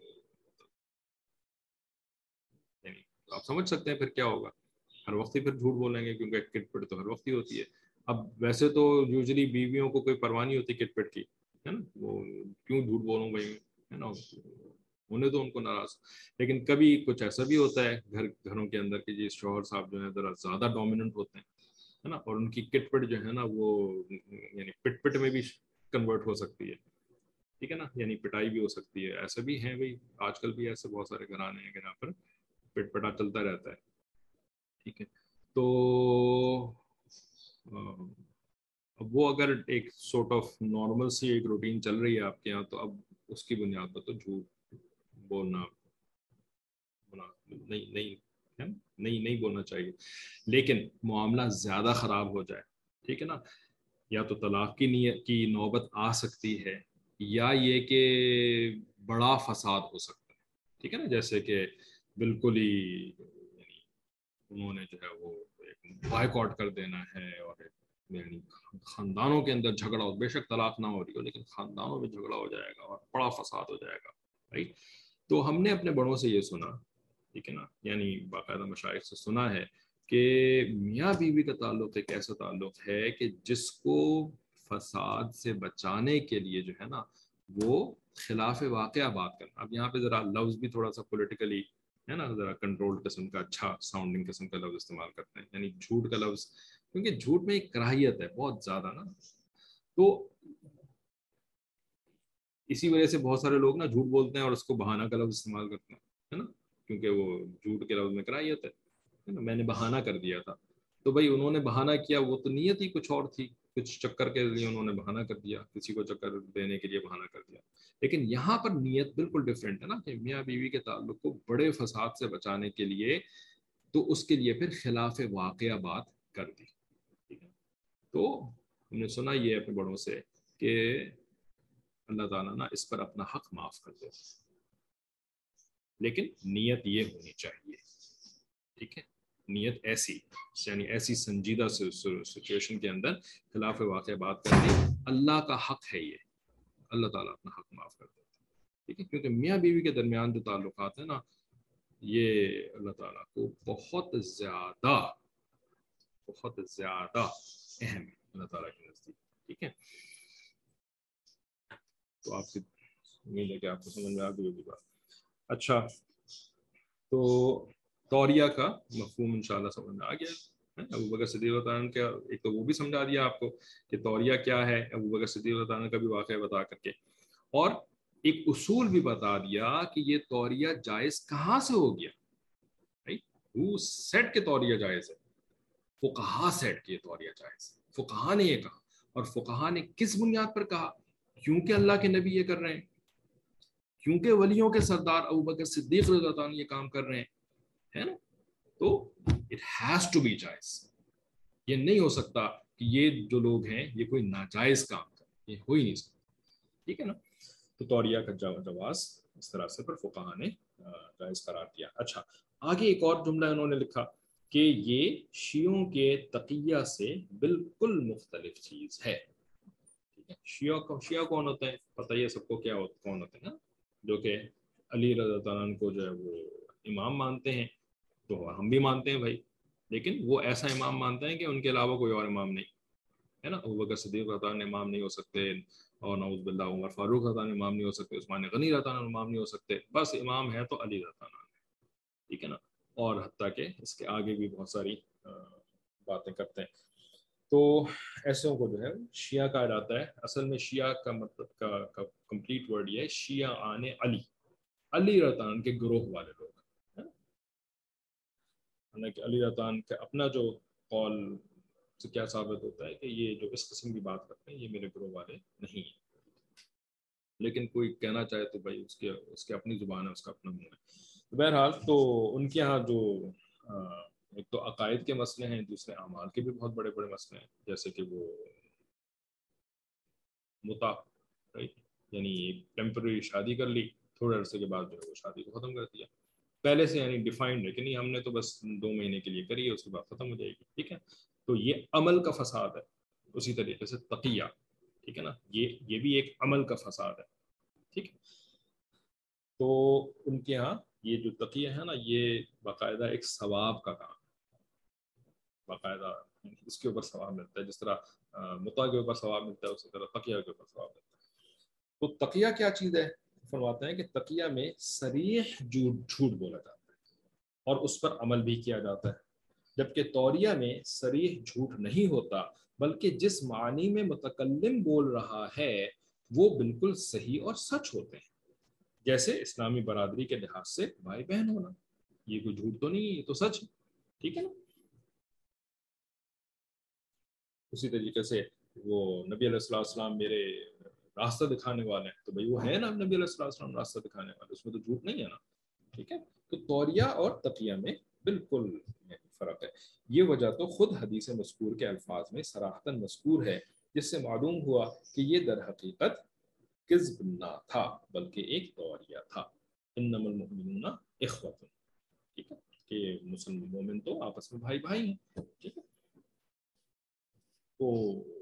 یعنی آپ سمجھ سکتے ہیں پھر کیا ہوگا. ہر وقت ہی پھر جھوٹ بولیں گے کیونکہ کٹ پٹ تو ہر وقت ہی ہوتی ہے. اب ویسے تو یوزلی بیویوں کو کوئی پرواہ نہیں ہوتی کٹ پٹ کی، ہے نا، وہ کیوں جھوٹ بولوں بھائی، ہے نا، ہونے تو ان کو ناراض. لیکن کبھی کچھ ایسا بھی ہوتا ہے گھروں کے اندر کہ جی شوہر صاحب جو ہے ذرا زیادہ ڈومیننٹ ہوتے ہیں، ہے نا، اور ان کی کٹ پٹ جو ہے نا وہ یعنی پٹ پٹ میں بھی کنورٹ ہو سکتی ہے، ٹھیک ہے نا، یعنی پٹائی بھی ہو سکتی ہے. ایسے بھی ہیں بھائی، آج کل بھی ایسے بہت سارے گھرانے ہیں جہاں پر پٹ پٹا چلتا رہتا ہے، ٹھیک ہے. تو اب وہ اگر ایک سورٹ آف نارمل سی ایک روٹین چل رہی ہے آپ کے یہاں، تو اب اس کی بنیاد پر تو جھوٹ بولنا نہیں نہیں نہیں نہیں بولنا چاہیے. لیکن معاملہ زیادہ خراب ہو جائے، ٹھیک ہے نا، یا تو طلاق کی نوبت آ سکتی ہے یا یہ کہ بڑا فساد ہو سکتا ہے، ٹھیک ہے نا. جیسے کہ بالکل ہی یعنی انہوں نے جو ہے وہ بائیک آؤٹ کر دینا ہے، اور یعنی خاندانوں کے اندر جھگڑا ہو، بے شک طلاق نہ ہو رہی ہو لیکن خاندانوں میں جھگڑا ہو جائے گا اور بڑا فساد ہو جائے گا، رائٹ. تو ہم نے اپنے بڑوں سے یہ سنا، ٹھیک ہے نا، یعنی باقاعدہ مشائخ سے سنا ہے کہ میاں بیوی کا تعلق ایک ایسا تعلق ہے کہ جس کو فساد سے بچانے کے لیے جو ہے نا وہ خلاف واقعہ بات کرنا. اب یہاں پہ ذرا لفظ بھی تھوڑا سا پولیٹیکلی ہے نا، ذرا کنٹرول قسم کا اچھا ساؤنڈنگ قسم کا لفظ استعمال کرتے ہیں، یعنی جھوٹ کا لفظ، کیونکہ جھوٹ میں ایک کراہیت ہے بہت زیادہ نا. تو اسی وجہ سے بہت سارے لوگ نا جھوٹ بولتے ہیں اور اس کو بہانہ کا لفظ استعمال کرتے ہیں، ہے نا، کیونکہ وہ جھوٹ کے لفظ میں کراہیت ہے نا. میں نے بہانہ کر دیا تھا، تو بھائی انہوں نے بہانہ کیا، وہ تو نیت ہی کچھ اور تھی، کچھ چکر کے لیے انہوں نے بہانہ کر دیا، کسی کو چکر دینے کے لیے بہانہ کر دیا. لیکن یہاں پر نیت بالکل ڈفرینٹ ہے نا، کہ میاں بیوی کے تعلق کو بڑے فساد سے بچانے کے لیے تو اس کے لیے پھر خلاف واقعہ بات کر دی، ٹھیک ہے. تو ہم نے سنا یہ اپنے بڑوں سے کہ اللہ تعالیٰ نا اس پر اپنا حق معاف کر دے، لیکن نیت یہ ہونی چاہیے، ٹھیک ہے، نیت ایسی یعنی ایسی سنجیدہ سچویشن کے اندر خلاف واقع بات کرنی، اللہ کا حق ہے یہ، اللہ تعالیٰ اپنا حق معاف کر دیتا ہے، ٹھیک ہے. کیونکہ میاں بیوی کے درمیان جو تعلقات ہیں نا یہ اللہ تعالیٰ کو بہت زیادہ اہم ہے اللہ تعالیٰ کے نزدیک، ٹھیک ہے. تو آپ کی امید ہے کہ آپ کو سمجھ میں آ گئی ہوگی بات. اچھا، تو توریہ کا مفہوم انشاءاللہ سمجھ میں آ گیا. ابو بکر صدیق اللہ عنہ کا ایک تو وہ بھی سمجھا دیا آپ کو کہ توریہ کیا ہے، ابو بکر صدیق اللہ عنہ کا بھی واقعہ بتا کر کے، اور ایک اصول بھی بتا دیا کہ یہ توریہ جائز کہاں سے ہو گیا. Who said کہ توریہ جائز ہے؟ فقہا سیٹ کہ یہ توریہ جائز ہے، فقہا نے یہ کہا. اور فقہا نے کس بنیاد پر کہا؟ کیونکہ اللہ کے نبی یہ کر رہے ہیں، کیونکہ ولیوں کے سردار ابو بکر صدیق رضی اللہ عنہ یہ کام کر رہے ہیں، ہے نا. تو it has to be جائز. یہ نہیں ہو سکتا کہ یہ جو لوگ ہیں یہ کوئی ناجائز کام کریں، یہ ہو ہی نہیں سکتا، ٹھیک ہے نا. تو توریہ کا جواز اس طرح سے پر فقہا نے جائز قرار دیا. اچھا آگے ایک اور جملہ انہوں نے لکھا کہ یہ شیعوں کے تقیہ سے بالکل مختلف چیز ہے. شیعہ کون ہوتے ہیں پتہ ہی ہے سب کو کیا کون ہوتے ہیں، جو کہ علی رضی اللہ عنہ کو جو ہے وہ امام مانتے ہیں. تو ہم بھی مانتے ہیں بھائی، لیکن وہ ایسا امام مانتے ہیں کہ ان کے علاوہ کوئی اور امام نہیں ہے نا. ابوبکر صدیق رضی اللہ عنہ امام نہیں ہو سکتے، اور نعوذ باللہ عمر فاروق رضی اللہ عنہ امام نہیں ہو سکتے، عثمان غنی رضی اللہ عنہ امام نہیں ہو سکتے، بس امام ہے تو علی رضی اللہ عنہ، ٹھیک ہے نا. اور حتیٰ کہ اس کے آگے بھی بہت ساری باتیں کرتے ہیں. تو ایسوں کو جو ہے شیعہ کہا جاتا ہے. اصل میں شیعہ کا مطلب کا کمپلیٹ ورڈ یہ ہے شیعہ آن علی، علی رضی اللہ عنہ کے گروہ والے لوگ. حالانکہ علی رضی اللہ عنہ کا اپنا جو قول سے کیا ثابت ہوتا ہے کہ یہ جو اس قسم کی بات کرتے ہیں یہ میرے گروہ والے نہیں ہیں. لیکن کوئی کہنا چاہے تو بھائی اس کے اپنی زبان ہے، اس کا اپنا منہ ہے. بہرحال تو ان کے ہاں جو ایک تو عقائد کے مسئلے ہیں، دوسرے اعمال کے بھی بہت بڑے بڑے مسئلے ہیں، جیسے کہ وہ متع، یعنی ٹیمپرری شادی کر لی، تھوڑے عرصے کے بعد جو ہے وہ شادی کو ختم کر دیا. پہلے سے یعنی ڈیفائنڈ ہے کہ نہیں ہم نے تو بس 2 مہینے کے لیے کری ہے، اس کے بعد ختم ہو جائے گی، ٹھیک ہے. تو یہ عمل کا فساد ہے. اسی طریقے سے تقیہ، ٹھیک ہے نا، یہ بھی ایک عمل کا فساد ہے، ٹھیک ہے. تو ان کے ہاں یہ جو تقیہ ہے نا یہ باقاعدہ ایک ثواب کا کام، باقاعدہ اس کے اوپر ثواب ملتا ہے. جس طرح متع کے اوپر ثواب ملتا ہے اسی طرح تقیہ کے اوپر ثواب ملتا ہے. تو تقیہ کیا چیز ہے؟ فرماتے ہیں کہ تقیہ میں صریح جھوٹ بولا جاتا ہے اور اس پر عمل بھی کیا جاتا ہے، جبکہ توریہ میں صریح جھوٹ نہیں ہوتا، بلکہ جس معنی میں متکلم بول رہا ہے وہ بالکل صحیح اور سچ ہوتے ہیں. جیسے اسلامی برادری کے لحاظ سے بھائی بہن ہونا، یہ کوئی جھوٹ تو نہیں، یہ تو سچ ہے، ٹھیک ہے نا. اسی طریقے سے وہ نبی علیہ السلام میرے راستہ دکھانے والے ہیں، تو بھائی وہ ہے نا نبی علیہ السلام راستہ دکھانے والے، اس میں تو جھوٹ نہیں ہے نا، ٹھیک ہے. تو توریہ اور تقیہ میں بالکل فرق ہے. یہ وجہ تو خود حدیث مذکور کے الفاظ میں صراحتاً مذکور ہے، جس سے معلوم ہوا کہ یہ در حقیقت کذب نہ تھا بلکہ ایک توریہ تھا. انما المؤمنون اخوۃ، ٹھیک ہے، کہ مسلم مومن تو آپس میں بھائی بھائی ہیں، ٹھیک ہے. تو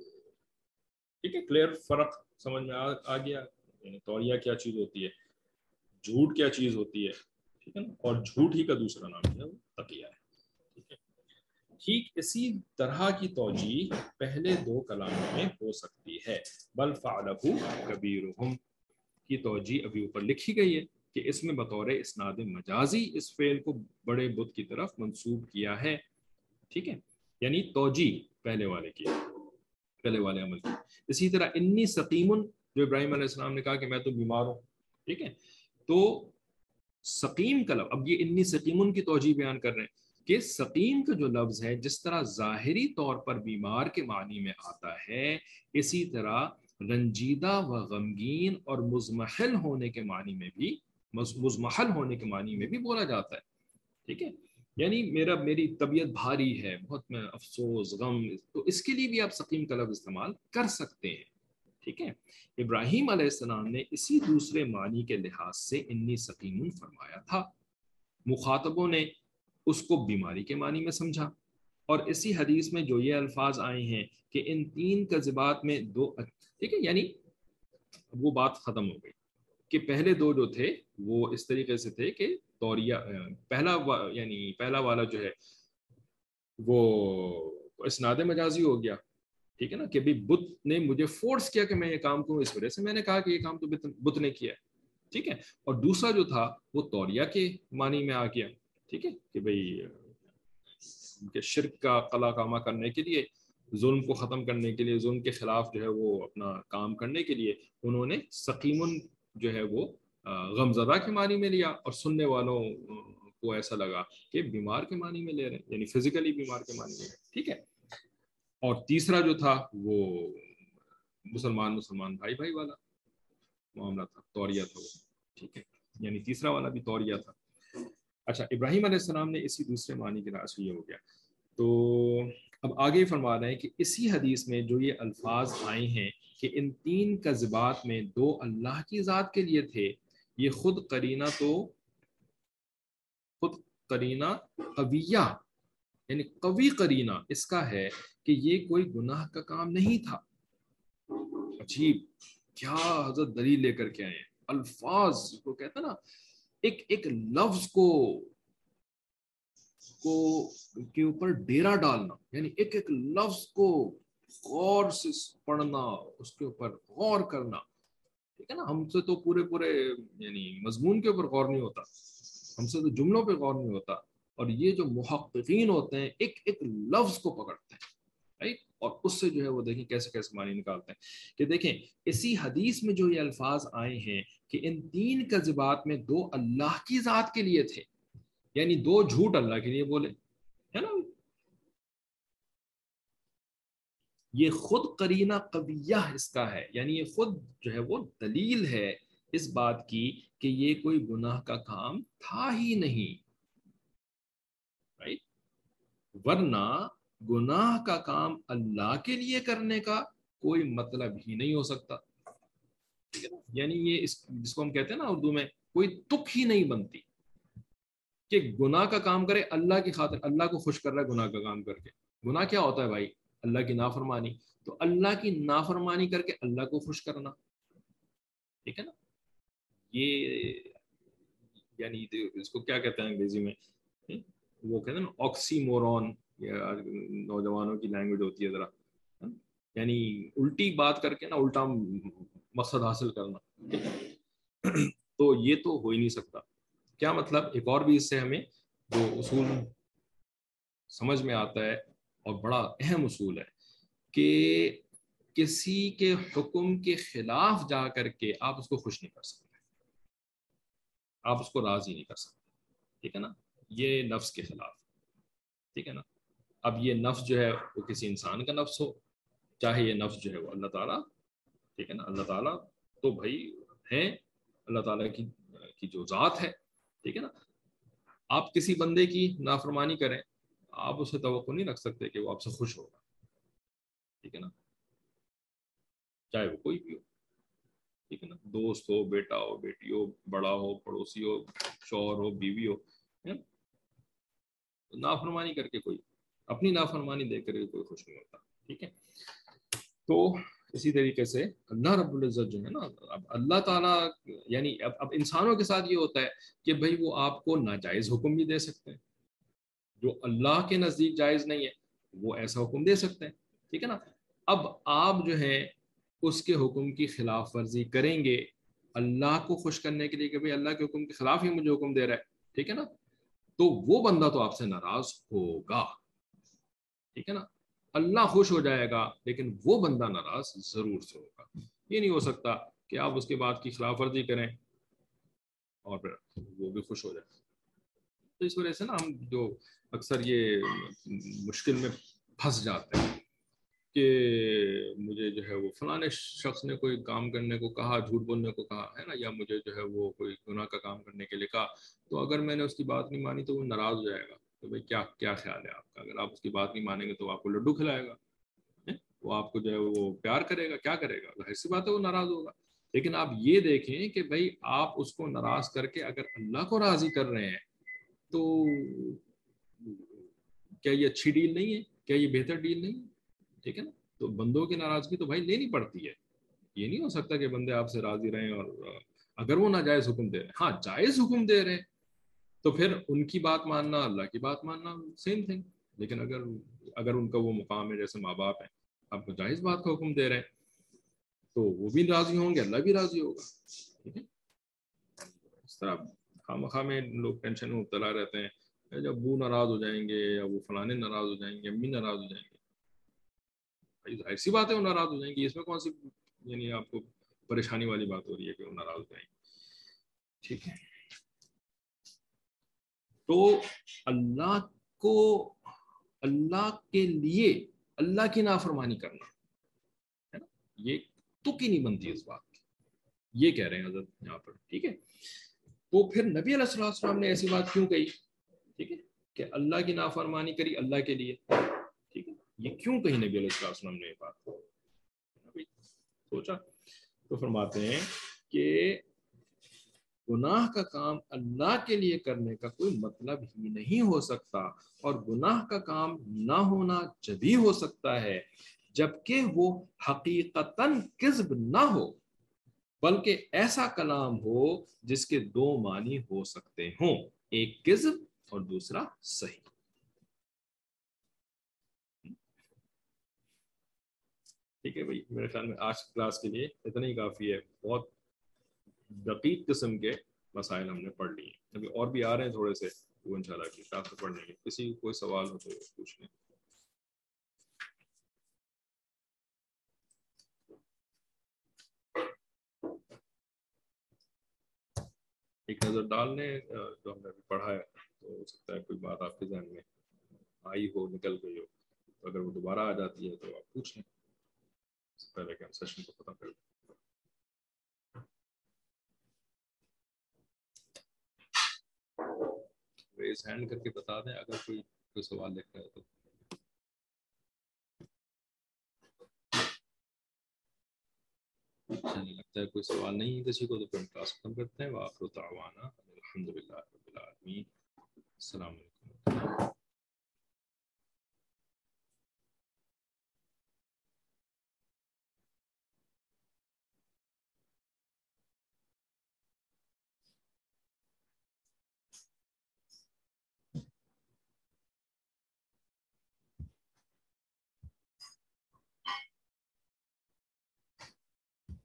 ٹھیک ہے، کلیئر فرق سمجھ میں آ گیا. یعنی توریہ کیا چیز ہوتی ہے، جھوٹ کیا چیز ہوتی ہے، ٹھیک ہے نا، اور جھوٹ ہی کا دوسرا نام ہے وہ تقیہ ہے، ٹھیک ہے. ٹھیک اسی طرح کی توجیہ پہلے 2 کلاموں میں ہو سکتی ہے. بل فعلہ کبیرہم کی توجیہ ابھی اوپر لکھی گئی ہے کہ اس میں بطور اسناد مجازی اس فعل کو بڑے بت کی طرف منسوب کیا ہے، ٹھیک ہے. یعنی توجیہ پہلے والے کی، پہلے والے عمل کی. اسی طرح انی سقیمن، جو ابراہیم علیہ السلام نے کہا کہ میں تو بیمار ہوں، ٹھیک ہے. تو سقیم کا لفظ، اب یہ انی سقیمن کی توجیہ بیان کر رہے ہیں کہ سقیم کا جو لفظ ہے جس طرح ظاہری طور پر بیمار کے معنی میں آتا ہے، اسی طرح رنجیدہ و غمگین اور مزمحل ہونے کے معنی میں بھی، مزمحل ہونے کے معنی میں بھی بولا جاتا ہے، ٹھیک ہے. یعنی میری طبیعت بھاری ہے، بہت میں افسوس غم، تو اس کے لیے بھی آپ سقیم کا لفظ استعمال کر سکتے ہیں، ٹھیک ہے. ابراہیم علیہ السلام نے اسی دوسرے معنی کے لحاظ سے انی سقیمن فرمایا تھا. مخاطبوں نے اس کو بیماری کے معنی میں سمجھا، اور اسی حدیث میں جو یہ الفاظ آئے ہیں کہ ان 3 کذبات میں 2، ٹھیک ہے، یعنی وہ بات ختم ہو گئی کہ پہلے 2 جو تھے وہ اس طریقے سے تھے کہ توریہ پہلا والا جو ہے وہ اسناد مجازی ہو گیا، ٹھیک ہے نا، کہ بھی بت نے مجھے فورس کیا کہ میں یہ کام کروں، اس وجہ سے میں نے کہا کہ یہ کام تو بت نے کیا ہے، ٹھیک ہے. اور دوسرا جو تھا وہ توریہ کے معنی میں آ گیا، ٹھیک ہے، کہ بھئی کہ شرک کا قلع کامہ کرنے کے لیے، ظلم کو ختم کرنے کے لیے، ظلم کے خلاف جو ہے وہ اپنا کام کرنے کے لیے انہوں نے سقیمن جو ہے وہ غمزدہ کے معنی میں لیا، اور سننے والوں کو ایسا لگا کہ بیمار کے معنی میں لے رہے ہیں، یعنی فزیکلی بیمار کے معنی میں، ٹھیک ہے. اور تیسرا جو تھا وہ مسلمان بھائی بھائی والا معاملہ تھا، توریہ تھا وہ، ٹھیک ہے. یعنی تیسرا والا بھی توریہ تھا. اچھا، ابراہیم علیہ السلام نے اسی دوسرے معنی کے لحاظ سے یہ ہو گیا. تو اب آگے فرما رہے ہیں کہ اسی حدیث میں جو یہ الفاظ آئے ہیں کہ ان تین کذبات میں دو اللہ کی ذات کے لیے تھے، یہ خود قرینہ قویہ، یعنی قوی قرینہ اس کا ہے کہ یہ کوئی گناہ کا کام نہیں تھا۔ عجیب، کیا حضرت دلیل لے کر کے آئے ہیں، الفاظ کو کہتے ہیں نا، ایک لفظ کو کے اوپر ڈیرا ڈالنا، یعنی ایک ایک لفظ کو غور سے پڑھنا، اس کے اوپر غور کرنا، ٹھیک ہے نا۔ ہم سے تو پورے یعنی مضمون کے اوپر غور نہیں ہوتا، ہم سے تو جملوں پہ غور نہیں ہوتا، اور یہ جو محققین ہوتے ہیں ایک ایک لفظ کو پکڑتے ہیں، رائٹ، اور اس سے جو ہے وہ دیکھیں کیسے کیسے معنی نکالتے ہیں۔ کہ دیکھیں اسی حدیث میں جو یہ الفاظ آئے ہیں کہ ان تین کذبات میں دو اللہ کی ذات کے لیے تھے، یعنی دو جھوٹ اللہ کے لیے بولے، ہے نا، یہ خود قرینہ قویہ اس کا ہے، یعنی یہ خود جو ہے وہ دلیل ہے اس بات کی کہ یہ کوئی گناہ کا کام تھا ہی نہیں، رائٹ، ورنہ گناہ کا کام اللہ کے لیے کرنے کا کوئی مطلب ہی نہیں ہو سکتا، ٹھیک ہے نا؟ یعنی یہ جس کو ہم کہتے ہیں نا اردو میں، کوئی تک ہی نہیں بنتی کہ گناہ کا کام کرے اللہ کی خاطر، اللہ کو خوش کر رہا ہے گناہ کا کام کر کے۔ گناہ کیا ہوتا ہے بھائی؟ اللہ کی نافرمانی، تو اللہ کی نافرمانی کر کے اللہ کو خوش کرنا، ٹھیک ہے نا، یہ یعنی اس کو کیا کہتے ہیں انگریزی میں، وہ کہتے ہیں نا آکسی مورون، یا نوجوانوں کی لینگویج ہوتی ہے ذرا، یعنی الٹی بات کر کے نا الٹا مقصد حاصل کرنا، تو یہ تو ہو ہی نہیں سکتا۔ کیا مطلب؟ ایک اور بھی اس سے ہمیں جو اصول سمجھ میں آتا ہے اور بڑا اہم اصول ہے کہ کسی کے حکم کے خلاف جا کر کے آپ اس کو خوش نہیں کر سکتے، آپ اس کو راضی نہیں کر سکتے، ٹھیک ہے نا، یہ نفس کے خلاف، ٹھیک ہے نا۔ اب یہ نفس جو ہے وہ کسی انسان کا نفس ہو، چاہے یہ نفس جو ہے وہ اللہ تعالیٰ، ٹھیک ہے نا، اللہ تعالیٰ تو بھائی ہیں، اللہ تعالیٰ کی جو ذات ہے، ٹھیک ہے نا۔ آپ کسی بندے کی نافرمانی کریں، آپ اسے توقع نہیں رکھ سکتے کہ وہ آپ سے خوش ہوگا، ٹھیک ہے نا، چاہے وہ کوئی بھی ہو، ٹھیک ہے نا، دوست ہو، بیٹا ہو، بیٹی ہو، بڑا ہو، پڑوسی ہو، شوہر ہو، بیوی ہو، نافرمانی کر کے کوئی، اپنی نافرمانی دیکھ کر کے کوئی خوش نہیں ہوتا، ٹھیک ہے۔ تو اسی طریقے سے اللہ رب العزت جو ہے نا، اب اللہ تعالیٰ یعنی اب انسانوں کے ساتھ یہ ہوتا ہے کہ بھائی وہ آپ کو ناجائز حکم بھی دے سکتے ہیں، جو اللہ کے نزدیک جائز نہیں ہے وہ ایسا حکم دے سکتے ہیں، ٹھیک ہے نا۔ اب آپ جو ہے اس کے حکم کی خلاف ورزی کریں گے اللہ کو خوش کرنے کے لیے کہ بھائی اللہ کے حکم کے خلاف ہی مجھے حکم دے رہا ہے، ٹھیک ہے نا، تو وہ بندہ تو آپ سے ناراض ہوگا، ٹھیک ہے نا۔ اللہ خوش ہو جائے گا لیکن وہ بندہ ناراض ضرور سے ہوگا۔ یہ نہیں ہو سکتا کہ آپ اس کے بعد کی خلاف ورزی کریں اور پھر وہ بھی خوش ہو جائے۔ تو اس وجہ سے نا ہم جو اکثر یہ مشکل میں پھنس جاتے ہیں کہ مجھے جو ہے وہ فلاں شخص نے کوئی کام کرنے کو کہا، جھوٹ بولنے کو کہا ہے نا، یا مجھے جو ہے وہ کوئی گناہ کا کام کرنے کے لیے کہا، تو اگر میں نے اس کی بات نہیں مانی تو وہ ناراض ہو جائے گا۔ تو بھائی کیا خیال ہے آپ کا؟ اگر آپ اس کی بات نہیں مانیں گے تو آپ کو لڈو کھلائے گا، وہ آپ کو جو ہے وہ پیار کرے گا، کیا کرے گا؟ ظاہر سی بات ہے وہ ناراض ہوگا۔ لیکن آپ یہ دیکھیں کہ بھائی آپ اس کو ناراض کر کے اگر اللہ کو راضی کر رہے ہیں تو کیا یہ اچھی ڈیل نہیں ہے؟ کیا یہ بہتر ڈیل نہیں ہے؟ ٹھیک ہے نا۔ تو بندوں کی ناراضگی تو بھائی لینی پڑتی ہے، یہ نہیں ہو سکتا کہ بندے آپ سے راضی رہیں اور اگر وہ ناجائز حکم دے رہے ہیں، ہاں جائز حکم دے رہے ہیں تو پھر ان کی بات ماننا، اللہ کی بات ماننا سیم تھنگ۔ لیکن اگر ان کا وہ مقام ہے جیسے ماں باپ ہیں، آپ کو جائز بات کا حکم دے رہے ہیں تو وہ بھی راضی ہوں گے، اللہ بھی راضی ہوگا، ٹھیک ہے۔ اس طرح خواہ میں لوگ ٹینشن میں مبتلا رہتے ہیں، جب ابو ناراض ہو جائیں گے یا وہ فلانے ناراض ہو جائیں گے، امی ناراض ہو جائیں گے، ظاہر سی بات ہے وہ ناراض ہو جائیں گی، اس میں کون سی یعنی آپ کو پریشانی والی بات ہو رہی ہے کہ وہ ناراض ہو جائیں گے، ٹھیک ہے۔ تو اللہ کو، اللہ کے لیے اللہ کی نافرمانی کرنا ہے نا، یہ تک ہی نہیں بنتی اس بات کی، یہ کہہ رہے ہیں حضرت یہاں پر، ٹھیک ہے۔ تو پھر نبی علیہ الصلوۃ والسلام نے ایسی بات کیوں کہی، ٹھیک ہے، کہ اللہ کی نافرمانی کری اللہ کے لیے، ٹھیک ہے۔ یہ کیوں کہیں نبی علیہ السلام نے یہ بات سوچا؟ تو فرماتے ہیں کہ گناہ کا کام اللہ کے لیے کرنے کا کوئی مطلب ہی نہیں ہو سکتا، اور گناہ کا کام نہ ہونا جبھی ہو سکتا ہے جبکہ وہ حقیقتاً کذب نہ ہو، بلکہ ایسا کلام ہو جس کے دو معنی ہو سکتے ہوں، ایک کذب اور دوسرا صحیح۔ ٹھیک ہے بھائی، میرے خیال میں آج کلاس کے لیے اتنا ہی کافی ہے، بہت دقیق قسم کے مسائل ہم نے پڑھ لیے ہیں، ابھی اور بھی آ رہے ہیں تھوڑے سے، وہ انشاءاللہ کی کلاس میں پڑھ لیں گے۔ کسی کو کوئی سوال ہو تو پوچھ لیں۔ ایک نظر ڈال لیں جو ہم نے ابھی پڑھا ہے، تو ہو سکتا ہے کوئی بات آپ کے ذہن میں آئی ہو، نکل گئی ہو، تو اگر وہ دوبارہ آ جاتی ہے تو آپ پوچھ لیں، اس سے پہلے کہ ہم سیشن کو ختم کر لیں۔ ریز ہینڈ کر کے بتا دیں اگر کوئی سوال لکھا ہے تو۔ لگتا ہے کوئی سوال نہیں ہے کسی کو، تو پھر ہم کلاس ختم کرتے ہیں۔ وآخر دعوانا الحمدللہ رب العالمین۔ السلام علیکم۔